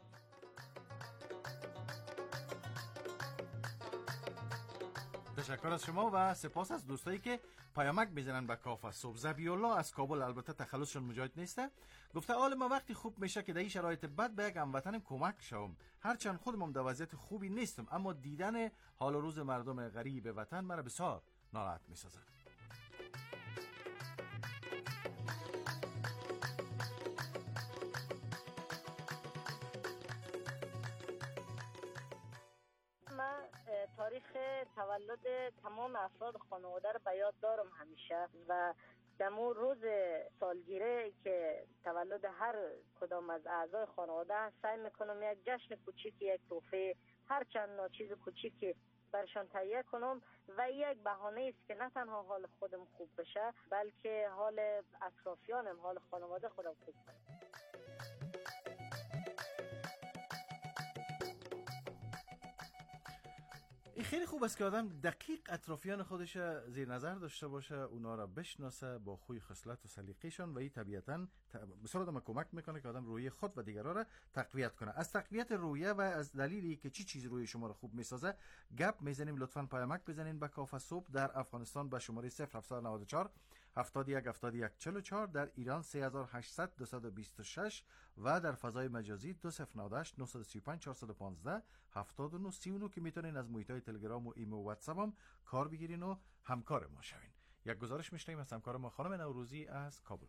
تشکر از شما و سپاس از دوستایی که پیامک میزنن به کافه صبح. زبی‌الله از کابل، البته تخلصشون مجاهد نیسته، گفته حال ما وقتی خوب میشه که در این شرایط بد به یک هموطنم کمک شوم. هرچند خودم در وضعیت خوبی نیستم اما دیدن حال و روز مردم غریب وطن مرا بسیار ناراحت میسازه. تاریخ تولد تمام افراد خانواده رو به یاد دارم همیشه و دمو روز سالگیره که تولد هر کدام از اعضای خانواده هست سعی میکنم یک جشن کوچیکی، یک تحفه، هر چند نوع کوچیکی برشان تهیه کنم و یک بهانه است که نه تنها حال خودم خوب بشه بلکه حال اطرافیانم، حال خانواده خودم خوب بشه. خیلی خوب است که آدم دقیق اطرافیان خودش زیر نظر داشته باشه، اونا را بشناسه با خوی خصلت و سلیقه‌شان و این طبیعتاً بسیار آدم کمک میکنه که آدم روی خود و دیگران را تقویت کنه. از تقویت رویه و از دلیلی که چی چیز روی شما را خوب میسازه گپ میزنیم. لطفاً پیامک بزنین به کافه صبح در افغانستان به شماره صفر هفت نه چهار هفتاد و یک هفتاد و یک چهل و چهار، در ایران سه هزار و هشتصد دویست و بیست و شش و در فضای مجازی دو صفر نه هشت نه سه پنج چهار یک پنج هفتاد و نه سی و نه که میتونین از محیطای تلگرام و ایمیل و واتساپ هم کار بگیرین و همکار ما شوین. یک گزارش میشنیم از همکار ما خانم نوروزی از کابل.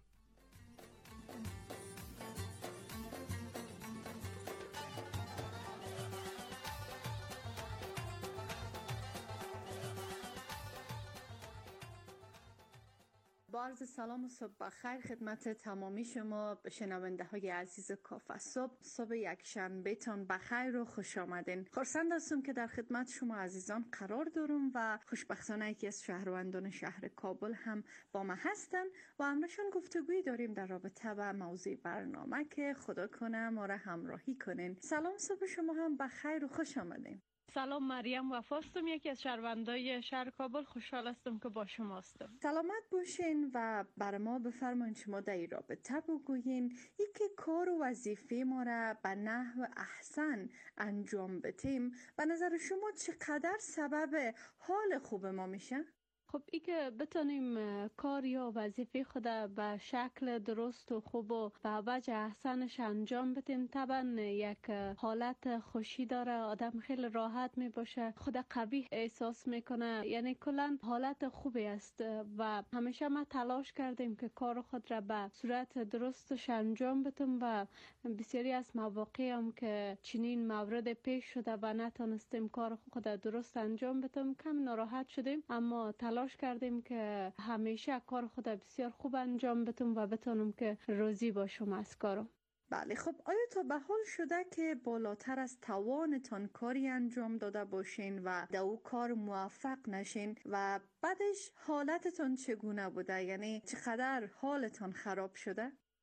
با عرض سلام و صبح بخیر خدمت تمامی شما شنونده های عزیز کافه صبح. صبح یک شنبه تان بخیر و خوش آمدین. خرسند هستم که در خدمت شما عزیزان قرار دارم و خوشبختانه یکی از شهروندان شهر کابل هم با ما هستن و امروزشون گفتگویی داریم در رابطه با موضوع برنامه که خدا کنه ما را همراهی کنین. سلام، صبح شما هم بخیر و خوش آمدین. سلام، مریم وفاستم، یکی از شهروندای شهر کابل. خوشحال هستم که با شما هستم. سلامت باشین و بر ما بفرمایید شما در این رابطه بگویین یکی کار و وظیفه ما را به نحو احسن انجام بدیم به نظر شما چقدر سبب حال خوب ما میشه؟ خب ای که بتونیم کار یا وظیفه خود به شکل درست و خوب و به وجه احسنش انجام بدیم طبعا یک حالت خوشی داره، آدم خیلی راحت می باشه، خود قوی احساس میکنه، یعنی کلا حالت خوبی است و همیشه ما تلاش کردیم که کار خود را به صورت درستش انجام بدیم و بسیاری از مواقع هم که چنین مورد پیش شده و نتونستیم کار خود درست انجام بدیم کم ناراحت شدیم، اما تلاش کردیم که همیشه کار خود بسیار خوب انجام بدم و بتونم که راضی باشم از کارم. بله، خب آیا تا به حال شده که بالاتر از توانتان کاری انجام داده باشین و در او کار موفق نشین و بعدش حالتتان چگونه بوده؟ یعنی چقدر حالتان خراب شده؟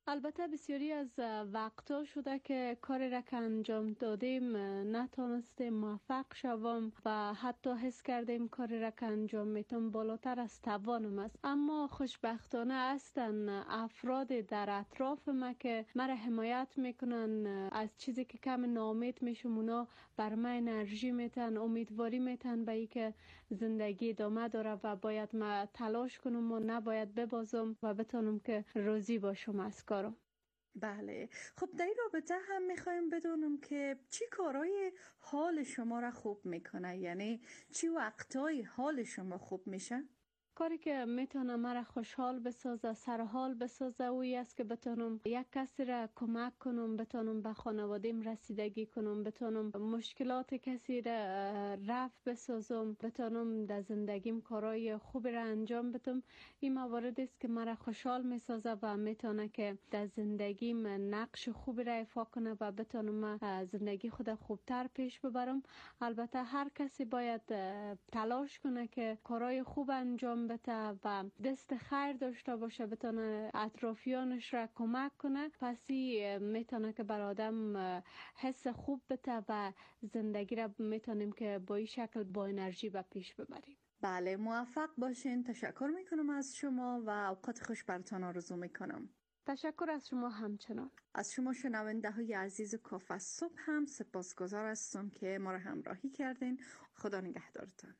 البته بسیاری از وقتا شده که کاری را که انجام دادیم نتونستیم موفق شوم و حتی حس کردیم کاری را که انجام میتم بالاتر از توانم است. اما خوشبختانه هستن افراد در اطراف ما که مرا حمایت میکنن، از چیزی که کم ناامید میشم اونا بر من انرژی میتن، امیدواری میتن به ای که زندگی ادامه داره و باید ما تلاش کنم و نباید ببازم و بتونم که راضی باشم از کارم. بله، خب در این رابطه هم میخوایم بدونم که چی کارهای حال شما را خوب میکنه، یعنی چی وقتای حال شما خوب میشه؟ کاری که میتونه مرا خوشحال بسازه، سرحال بسازه اوی است که بتونم یک کسی را کمک کنم، بتونم به خانوادیم رسیدگی کنم، بتونم مشکلات کسی را رفع بسازم، بتونم در زندگیم کارهای خوبی را انجام بدم. این موارد است که مرا خوشحال میسازه و میتونه که در زندگیم نقش خوبی را ایفا کنه و بتونم زندگی خود خوبتر پیش ببرم. البته هر کسی باید تلاش کنه که کارهای خوب انجام بده و دست خیر داشته باشه، بتونه اطرافیانش را کمک کنه. پسی میتونه که بر آدم حس خوب بده و زندگی را میتونیم که با این شکل با انرژی به پیش ببریم. بله، موفق باشین. تشکر میکنم از شما و اوقات خوش براتون آرزو میکنم. تشکر از شما همچنان. از شما شنونده های عزیز کافه صبح هم سپاسگزار هستم که ما را همراهی کردین. خدا نگهدارتان.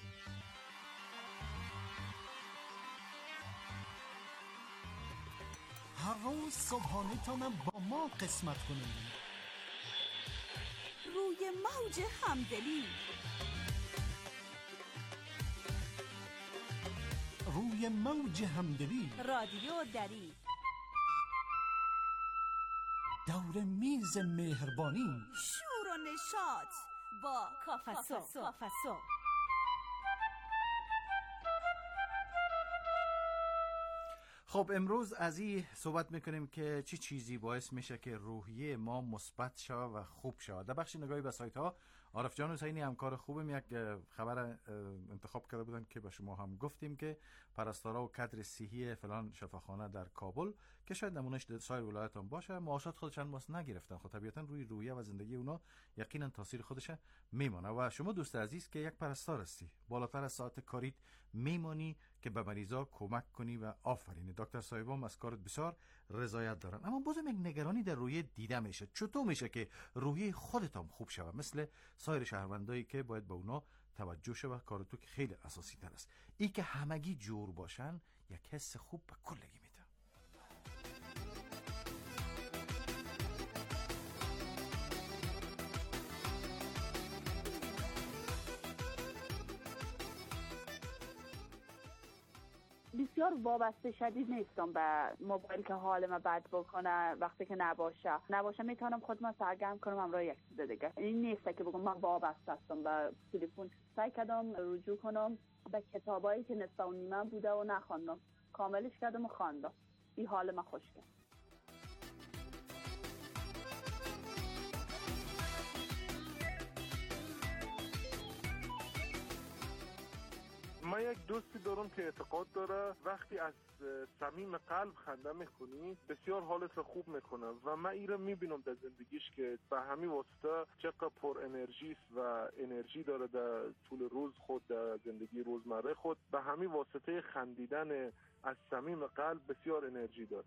هر روز صبحانه تانم با ما قسمت کنید. روی موج همدلی، روی موج همدلی، رادیو دری، دور میز مهربانی، شور و نشاط با کافه صبح. خب امروز از این صحبت میکنیم که چی چیزی باعث میشه که روحیه ما مثبت شود و خوب شود. در بخش نگاهی به سایت ها عارف جان حسینی همکار خوبم یک خبر انتخاب کرده بودن که به شما هم گفتیم که پرستارا و کادر صحی فلان شفاخانه در کابل که شاید نمونهش در سایر ولایت هم باشه معاشات خود چند ماه نگرفتن. خب طبیعتا روی روحیه و زندگی اونا یقینا تاثیر خودش میمونه. و شما دوست عزیز که یک پرستار هستی، بالاتر از ساعت کاریت میمانی که به مریضا کمک کنی و آفرینی. دکتر صاحبام از کارت بسیار رضایت دارن، اما بازم یک نگرانی در روحیه دیده میشه. چطور میشه که روحیه خودت هم خوب شود مثل سایر شهروندایی که باید به اونا توجه شه و کار تو که خیلی اساسی تر است. ای که همگی جور باشن یک حس خوب به کلگی میده. بسیار وابسته شدید نیستم به موبایل که حال ما بد بکنه. وقتی که نباشه نباشه میتونم خودم سرگرم کنم همراه یک چیز دیگه. این نیست که بگم من وابسته هستم به تلفن. سعی کردم رجوع کنم به کتابایی که نصف و نیمه بوده و نخواندم، کاملش کردم و خواندم. این حال ما خوش کرد. من یک دوستی دارم که اعتقاد داره وقتی از صمیم قلب خنده میکنی بسیار حالت رو خوب میکنه و من این رو میبینم در زندگیش که به همین واسطه چقدر پر انرژی است و انرژی داره در طول روز خود، در زندگی روزمره خود. به همین واسطه خندیدن از صمیم قلب بسیار انرژی داره.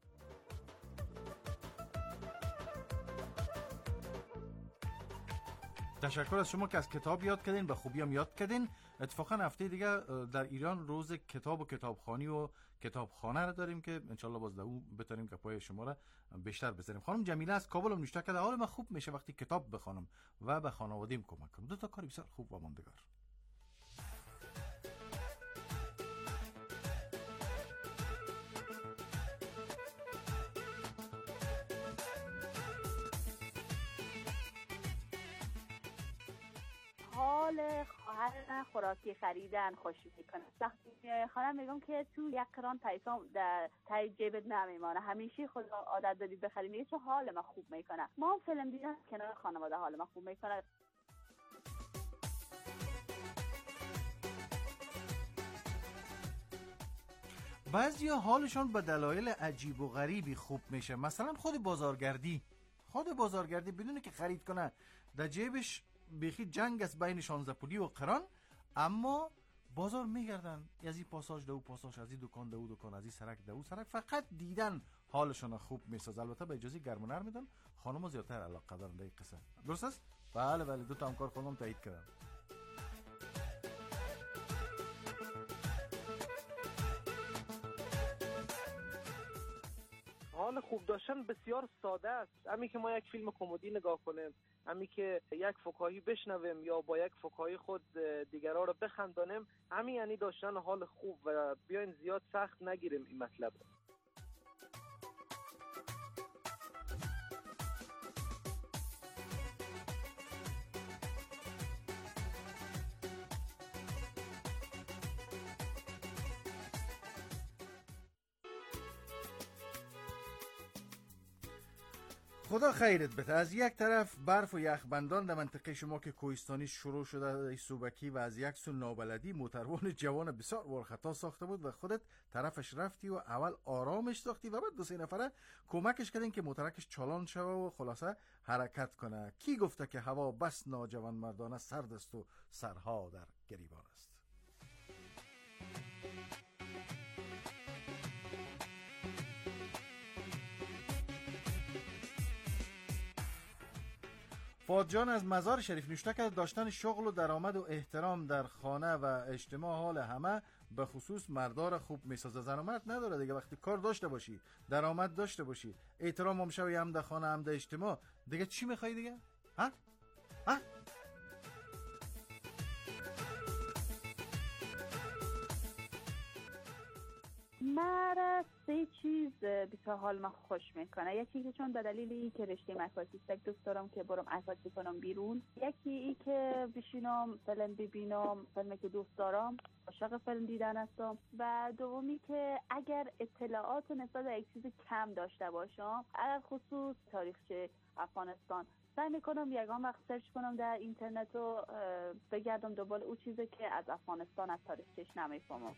تشکر از شما که از کتاب یاد کردین، به خوبی هم یاد کردین. اتفاقا هفته دیگه در ایران روز کتاب و کتابخوانی و کتابخانه رو داریم که انشالله باز در اون بتونیم که پای شما را بیشتر بزنیم. خانم جمیله از کابل هم نوشته کرده حال من خوب میشه وقتی کتاب بخونم و به خانواده‌ام کمک کنم. دو تا کار بسیار خوب و ماندگار. حال خواهر خوراکی خریدن خوش میکنه. وقتی خانم میگم که تو یک کران پیسا در تای جیبت نمیمانه، همیشه خود عادت داری بخری. میگه چه حال ما خوب میکنه. ما هم فیلم دیدن کنار خانواده حال ما خوب میکنه. بعضیا حالشان به دلایل عجیب و غریبی خوب میشه. مثلا خود بازارگردی خود بازارگردی بدونه که خرید کنه در جیبش بیخی جنگ است بین شانزده پولی و قران، اما بازار میگردن از این پاساژ دو پاساژ، از این دکان دو دکان، از این سرک دو سرک، فقط دیدن حالشان خوب میسازه. البته به اجازه گرم و نرم میدن، خانم‌ها زیادتر علاقه دارن به این قصه. درست است؟ بله بله، دو تا همکار خانم تایید کردن. حال خوب داشتن بسیار ساده است. همین که ما یک فیلم کمدی نگاه کنیم، همین که یک فکاهی بشنویم یا با یک فکاهی خود دیگران رو بخندانیم، همین یعنی داشتن حال خوب. و بیاین زیاد سخت نگیریم این مطلب. خدا خیرت بده. از یک طرف برف و یخبندان در منطقه شما که کوهستانی شروع شده سوبکی و از یک سو نابلدی موتروان جوان بسیار بار خطا ساخته بود و خودت طرفش رفتی و اول آرامش ساختی و بعد دو سه نفره کمکش کردین که موترکش چالان شوه و خلاصه حرکت کنه. کی گفته که هوا بس ناجوان مردانه سرد است و سرها در گریبان است؟ فاجان از مزار شریف نوشته که داشتن شغل و درآمد و احترام در خانه و اجتماع حال همه به خصوص مردار خوب میسازه. زن و مرد نداره دیگه، وقتی کار داشته باشی، درآمد داشته باشی، احترام هم شوی، هم در خانه هم در اجتماع، دیگه چی میخوای دیگه؟ ها؟ ها؟ مرا سه چیز بسیار حال من خوش میکنه. یکی که چون به دلیل ای که رشته مکاتیستک دوست دارم که برم عکاسی کنم بیرون، یکی ای که بشینم فیلم ببینم، فیلمی که دوست دارم، عاشق فیلم دیدن هستم، و دومی که اگر اطلاعات نسبت به یک چیز کم داشته باشم، علل خصوص تاریخچه افغانستان، سعی میکنم یگان وقت سرچ کنم در اینترنت و بگردم دنبال اون چیزی که از افغانستان از تاریخچهش نمیفهمم.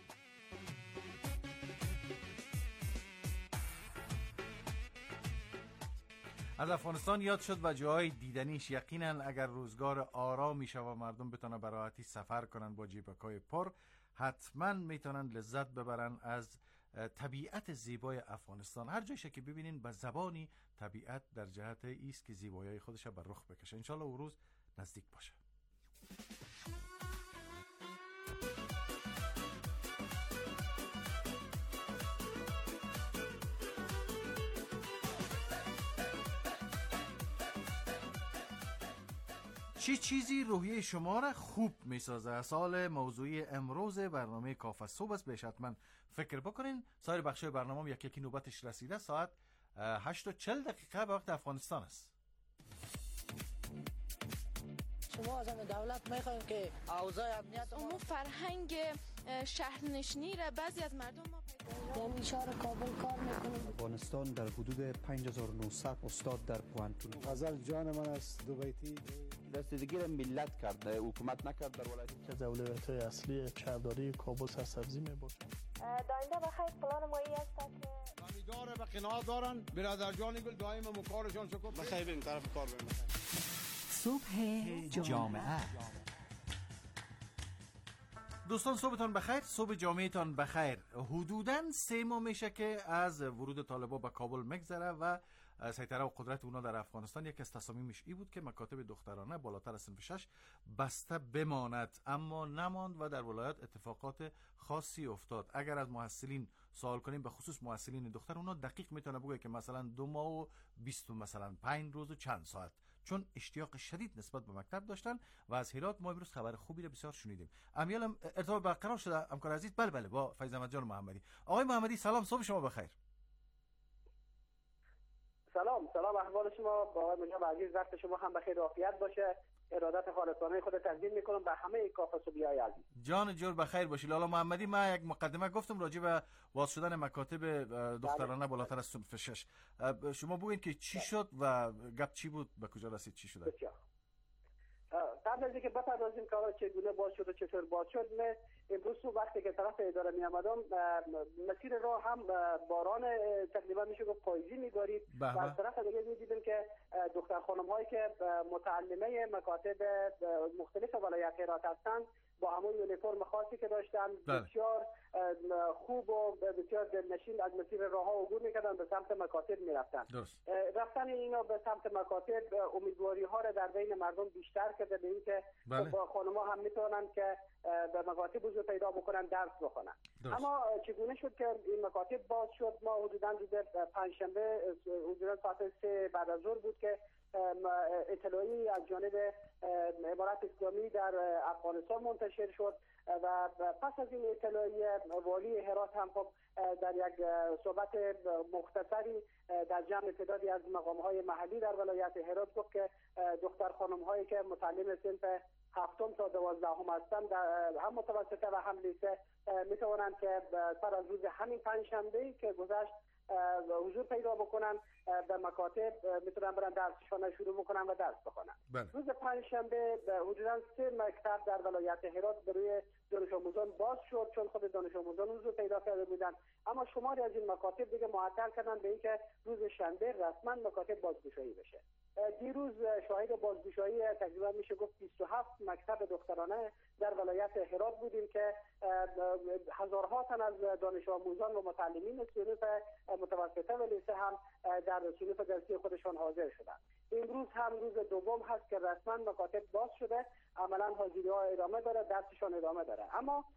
از افغانستان یاد شد و جاهای دیدنیش. یقینا اگر روزگار آرام میشه و مردم بتونن به راحتی سفر کنن با جیبکای پر، حتما میتونن لذت ببرن از طبیعت زیبای افغانستان. هر جایشه که ببینین به زبانی طبیعت در جهت ایست که زیبایی خودش بر رخ بکشه. انشالله او روز نزدیک باشه. چی چیزی روحیه شما را خوب میسازه؟ سال موضوعی امروز برنامه کافه صبح است. بهش حتما فکر بکنین. سایر بخشای برنامه یک یکی نوبتش رسیده. ساعت هشت و چهل دقیقه به وقت افغانستان است. شما از دولت میخواین که اوضاع امنیت امور فرهنگ شهرنشینی را بعضی از مردم ما یعنی شهر کابل کار میکنه. افغانستان در حدود پنج هزار و نهصد استاد در پوهنتون. غزل جان من است دو بیتی. رسیدگی را ملت کرده، حکومت نکرد در ولایت. که اولویت اصلی شهرداری کابل سرسبزی میباشه. داینده بخیر پلان مایی است که زمیندار به قناعت دارن. برادر جان گل دائم مکارشان شکر. بخیر بریم طرف کار بریم. صبح جامعه. دوستان صبحتان بخیر، صبح جامعهتان بخیر. حدوداً سه ماه میشه که از ورود طالبان به کابل میگذره و سیطره و قدرت اونا در افغانستان. یک از تصامیمش ای بود که مکاتب دخترانه بالاتر از صنف شش بسته بماند، اما نماند و در ولایت اتفاقات خاصی افتاد. اگر از محصلین سوال کنیم، به خصوص محصلین دختر، اونا دقیق میتونه بگه که مثلا دو ماه و بیست مثلا پنج روز و چند ساعت، چون اشتیاق شدید نسبت به مکتب داشتن. و از هرات ما امروز خبر خوبی رو بسیار شنیدیم. امیال ارتباط برقرار شده همکار عزیز. بله بله، با فیض احمد جان محمدی. آقای محمدی سلام، صبح شما بخیر. سلام سلام، احوال شما با آقای منجم عزیز، وقت شما هم بخیر و عافیت باشه. ارادت خالصانه خود تقدیم میکنم به همه کافه صبحیای عزیز. جان جور بخیر باشی. لالا محمدی، من یک مقدمه گفتم راجع به باز شدن مکاتب دخترانه بالاتر از صنف شش. شما بگین که چی شد و گپ چی بود، به کجا رسید، چی شده؟ بسیار. قبل از اینکه بپردازیم کارا چگونه باز شد و چطور باز شد، من امروز صبح وقتی که طرف اداره می آمدم مسیر راه هم باران تقریبا میشه گفت پاییزی می‌بارید و از طرف دیگه می‌دیدیم که دختر خانم هایی که متعلمه مکاتب مختلف ولایت هرات هستند با همون یونیفرم خاصی که داشتن بسیار خوب و بسیار دلنشین از مسیر راه ها عبور میکردن، به سمت مکاتب میرفتن. رفتن اینا به سمت مکاتب امیدواری ها را در بین مردم بیشتر کرده به اینکه با خانم ها هم میتونن که به مکاتب حضور پیدا بکنن، درس بخونن. اما چگونه شد که این مکاتب باز شد؟ ما حدودا روز پنجشنبه حدودا ساعت سه بعد از ظهر بود که اطلاعی از جانب امارت اسلامی در افغانستان منتشر شد و پس از این اطلاعیه والی هرات هم خب در یک صحبت مختصری در جمع تعدادی از مقام‌های محلی در ولایت هرات گفت که دختر خانم‌هایی که متعلم صنف هفتم تا دوازدهم هستند هم متوسطه و هم لیسه میتوانند که سر از روز همین پنجشنبه که گذشت حضور پیدا بکنن به مکاتب، میتونن برن درسشان شروع بکنن و درس بخونن. بله. روز پنجشنبه حدودا سه مکتب در ولایت هرات برای دانش آموزان باز شد، چون خود دانش آموزان حضور پیدا کرده بودن، اما شماری از این مکاتب دیگه معطل کردن به اینکه روز شنبه رسما مکاتب بازگشایی بشه. دیروز شاهد بازگشایی تقریبا میشه گفت بیست و هفت مکتب دخترانه در ولایت هرات بودیم که هزارها تن از دانش آموزان و متعلمین صنف متوسطه و لیسه هم در صنف درسی خودشان حاضر شدند. امروز هم روز دوم هست که رسما مکاتب باز شده، عملا حاضری ها ادامه داره، درسشان ادامه داره. اما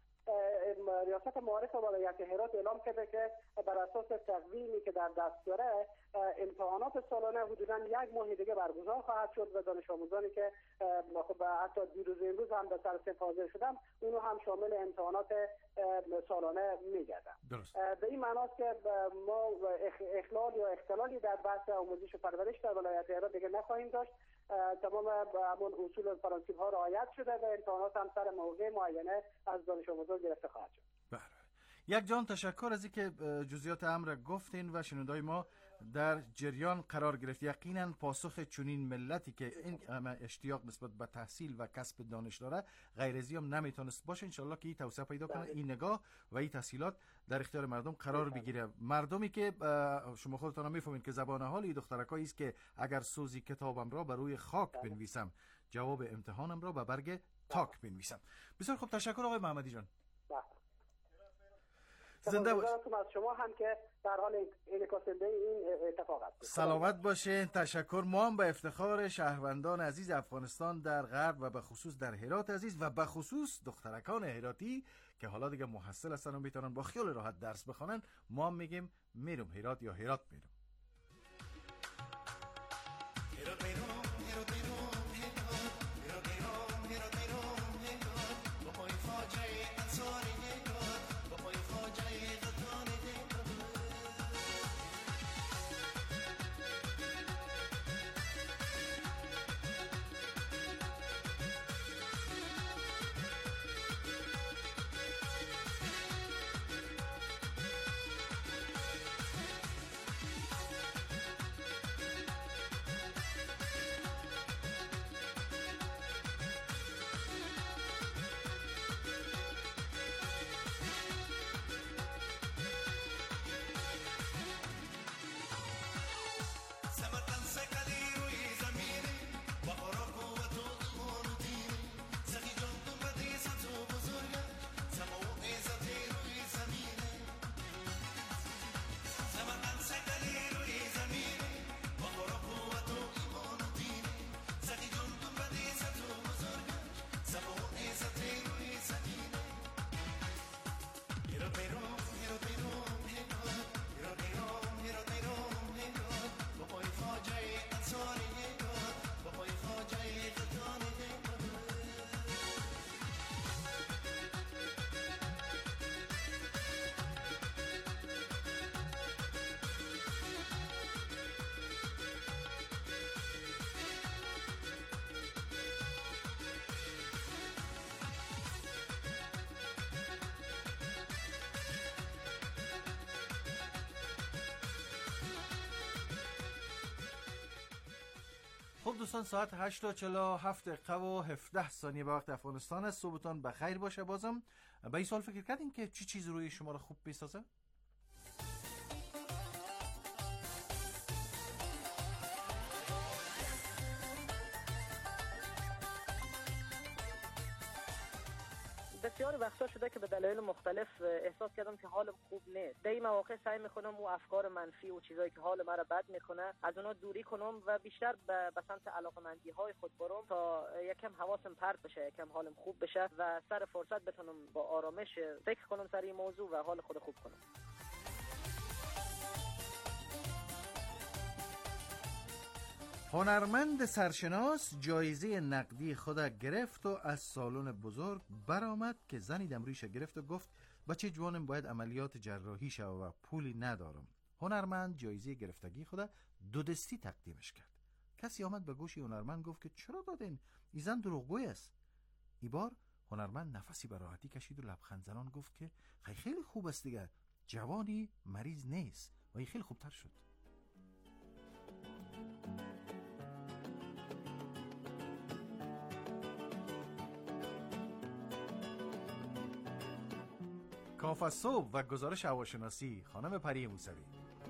ریاست معارف ولایت هرات اعلام کرده که بر اساس تقویمی که در دست داره امتحانات سالانه حدودا یک ماه دیگه برگزار خواهد شد و دانش آموزانی که خب حتی دیروز امروز هم به سر صف حاضر شدن اونو هم شامل امتحانات سالانه میگردن. به این معناست که ما اخلال یا اختلالی در بحث آموزش و پرورش در ولایت هرات دیگه نخواهیم داشت. تمام همون اصول و پرانسیب ها رعایت شده و امتحانات هم سر موقع معینه از دانش آموزان گرفته خواهد شد. بله. یک جان تشکر از اینکه جزئیات امر گفتین و شنوندای ما در جریان قرار گرفت. یقینا پاسخ چنین ملتی که این اشتیاق نسبت به تحصیل و کسب دانش داره غیر از هم نمیتونست باشه. انشالله که این توسعه پیدا کنه، این نگاه و این تحصیلات در اختیار مردم قرار بگیره. مردمی که شما خودتون میفهمید که زبان حال این دخترکایی است که اگر سوزی کتابم را بر روی خاک بنویسم، جواب امتحانم را به برگ تاک بنویسم. بسیار خوب، تشکر آقای محمدی جان. زنده باش. از شما هم که در حال انعکاسنده این اتفاق است. سلامت باشه. تشکر. ما هم به افتخار شهروندان عزیز افغانستان در غرب و به خصوص در هرات عزیز و به خصوص دخترکان هراتی که حالا دیگه محصل هستن و میتونن با خیال راحت درس بخونن، ما هم میگیم میرم هرات یا هرات میرم. دوستان ساعت هشت و چهل و هفت دقیقه و هفده ثانیه به وقت افغانستان است. صبحتان بخیر باشه. بازم به این سوال فکر کردین که چی چیز روی شما رو خوب میسازه؟ بسیار وقتا شده که به دلایل مختلف احساس کردم که حالم خوب نیست. در این مواقع سعی میکنم او افکار منفی و چیزایی که حال مرا بد میکنه از اونا دوری کنم و بیشتر به سمت علاقمندی های خود برم تا یکم حواسم پرت بشه، یکم حالم خوب بشه و سر فرصت بتونم با آرامش فکر کنم سر این موضوع و حال خود خوب کنم. هنرمند سرشناس جایزه نقدی خود گرفت و از سالن بزرگ برآمد که زنی دمریش گرفت و گفت بچه جوانم باید عملیات جراحی شود و پولی ندارم. هنرمند جایزه گرفتگی خود دو دستی تقدیمش کرد. کسی آمد به گوش هنرمند گفت که چرا دادین؟ این زن دروغگوی است. این بار هنرمند نفسی به راحتی کشید و لبخند زنان گفت که خیلی خوب است دیگه، جوانی مریض نیست و این خیلی خوبتر شد. کافه صبح و گزارش هواشناسی خانم پری موسوی.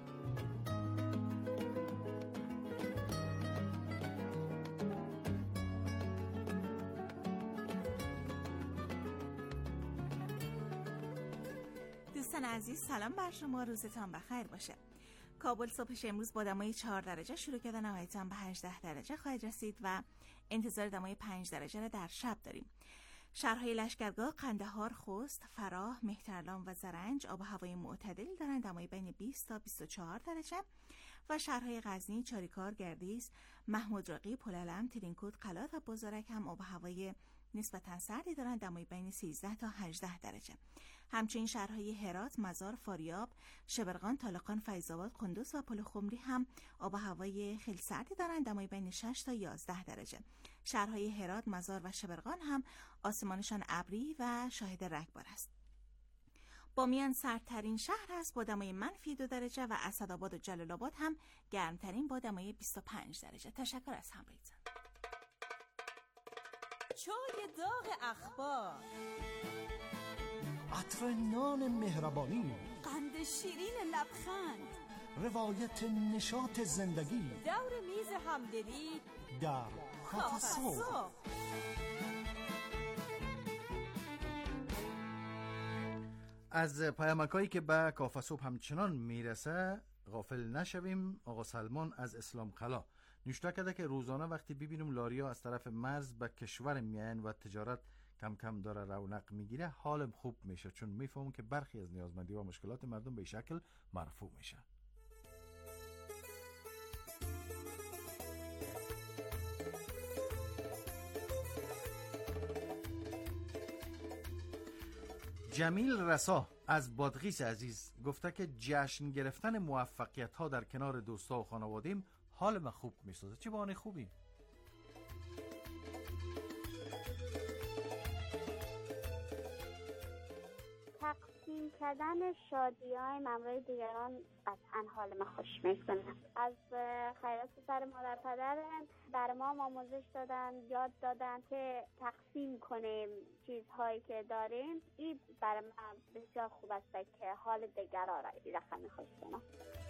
دوستان عزیز سلام بر شما، روزتان بخیر باشه. کابل صبحش امروز با دمای چهار درجه شروع کرده، نهایتاً به هجده درجه خواهد رسید و انتظار دمای پنج درجه را در شب داریم. شهرهای لشکرگاه، قندهار، خوست، فراه، مهترلام و زرنج آب و هوای معتدل دارند، دمای بین بیست تا بیست و چهار درجه و شهرهای غزنی، چاریکار، گردیز، محمود راقی، پلالم، ترینکوت، قلات و بزرگ هم آب و هوای نسبتا سردی دارند، دمای بین سیزده تا هجده درجه. همچنین شهرهای هرات، مزار، فاریاب، شبرغان، طالقان، فیض‌آباد، قندوز و پلخمری هم آب و هوای خیلی سردی دارند، دمای بین شش تا یازده درجه. شهرهای هرات، مزار و شبرغان هم آسمانشان ابری و شاهد رگبار است. بامیان سردترین شهر است با دمای منفی دو درجه و اسدآباد و جلال آباد هم گرمترین با دمای بیست و پنج درجه. تشکر از همراهیتان. چای داغ اخبار، عطر نان مهربانی، قند شیرین لبخند، روایت نشاط زندگی، دور میز همدلی در کافه صبح. از پیامکایی که به کافه صبح همچنان میرسه غافل نشویم. آقا سلمان از اسلام قلا نشته کرده که روزانه وقتی ببینم لاریا از طرف مرز به کشور میاین و تجارت کم کم داره رونق میگیره حالم خوب میشه، چون میفهمم که برخی از نیازمندی و مشکلات مردم به شکل مرفوع میشه. جمیل رسا از بادغیس عزیز گفته که جشن گرفتن موفقیت ها در کنار دوستا و خانوادیم حال من خوب میسازه. چه بهانه خوبی. تقسیم کردن شادی های ممرای دیگران قطعا حال من خوش میکنه. از خیرات سر مادر پدرم در ما آموزش دادن، یاد دادن که تقسیم کنیم چیزهایی که داریم. این برای من بسیار خوب است که حال دیگران را این رقم خوش کنم.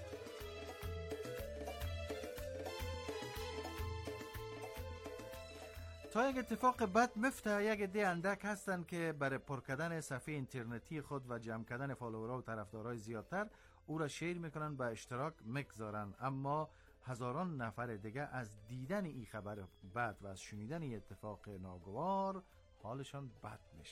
تا یک اتفاق بد مفته یک عده اندک هستند که برای پر کردن صفحه اینترنتی خود و جمع کردن فالوورها و طرفدارای زیادتر او را شیر میکنن به اشتراک میگذارن، اما هزاران نفر دیگه از دیدن این خبر بد و از شنیدن این اتفاق ناگوار حالشان بد میشه.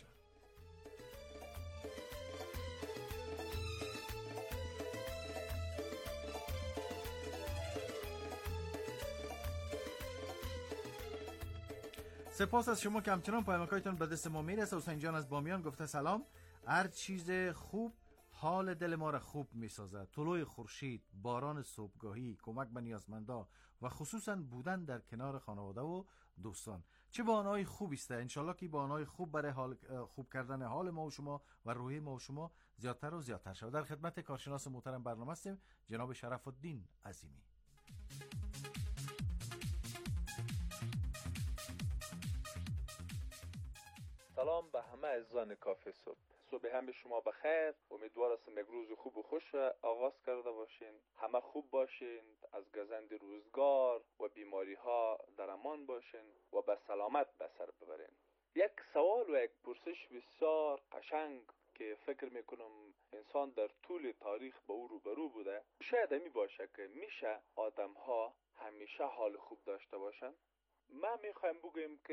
سپاس از شما که همچنان پیامکایتون به دست ما میرسه. حسین جان از بامیان گفته سلام، هر چیز خوب حال دل ما را خوب میسازه. طلوع خورشید، باران صبحگاهی، کمک به نیازمندا و خصوصا بودن در کنار خانواده و دوستان چه بهانه‌های خوبی است. انشالله که بهانه‌های خوب برای حال خوب کردن حال ما و شما و روحی ما و شما زیادتر و زیادتر شود. در خدمت کارشناس محترم برنامه هستیم جناب شرف الدین عظیمی. سلام به همه عزیزان کافی صبح. صبح همه شما بخیر. امیدوار هستم یک روز خوب و خوش آغاز کرده باشین. همه خوب باشین، از گزند روزگار و بیماری ها در امان باشین و به سلامت به سر ببرین. یک سوال و یک پرسش بسیار قشنگ که فکر میکنم انسان در طول تاریخ با او روبرو بوده، شاید همی باشه که میشه آدم ها همیشه حال خوب داشته باشن. ما میخوایم بگویم که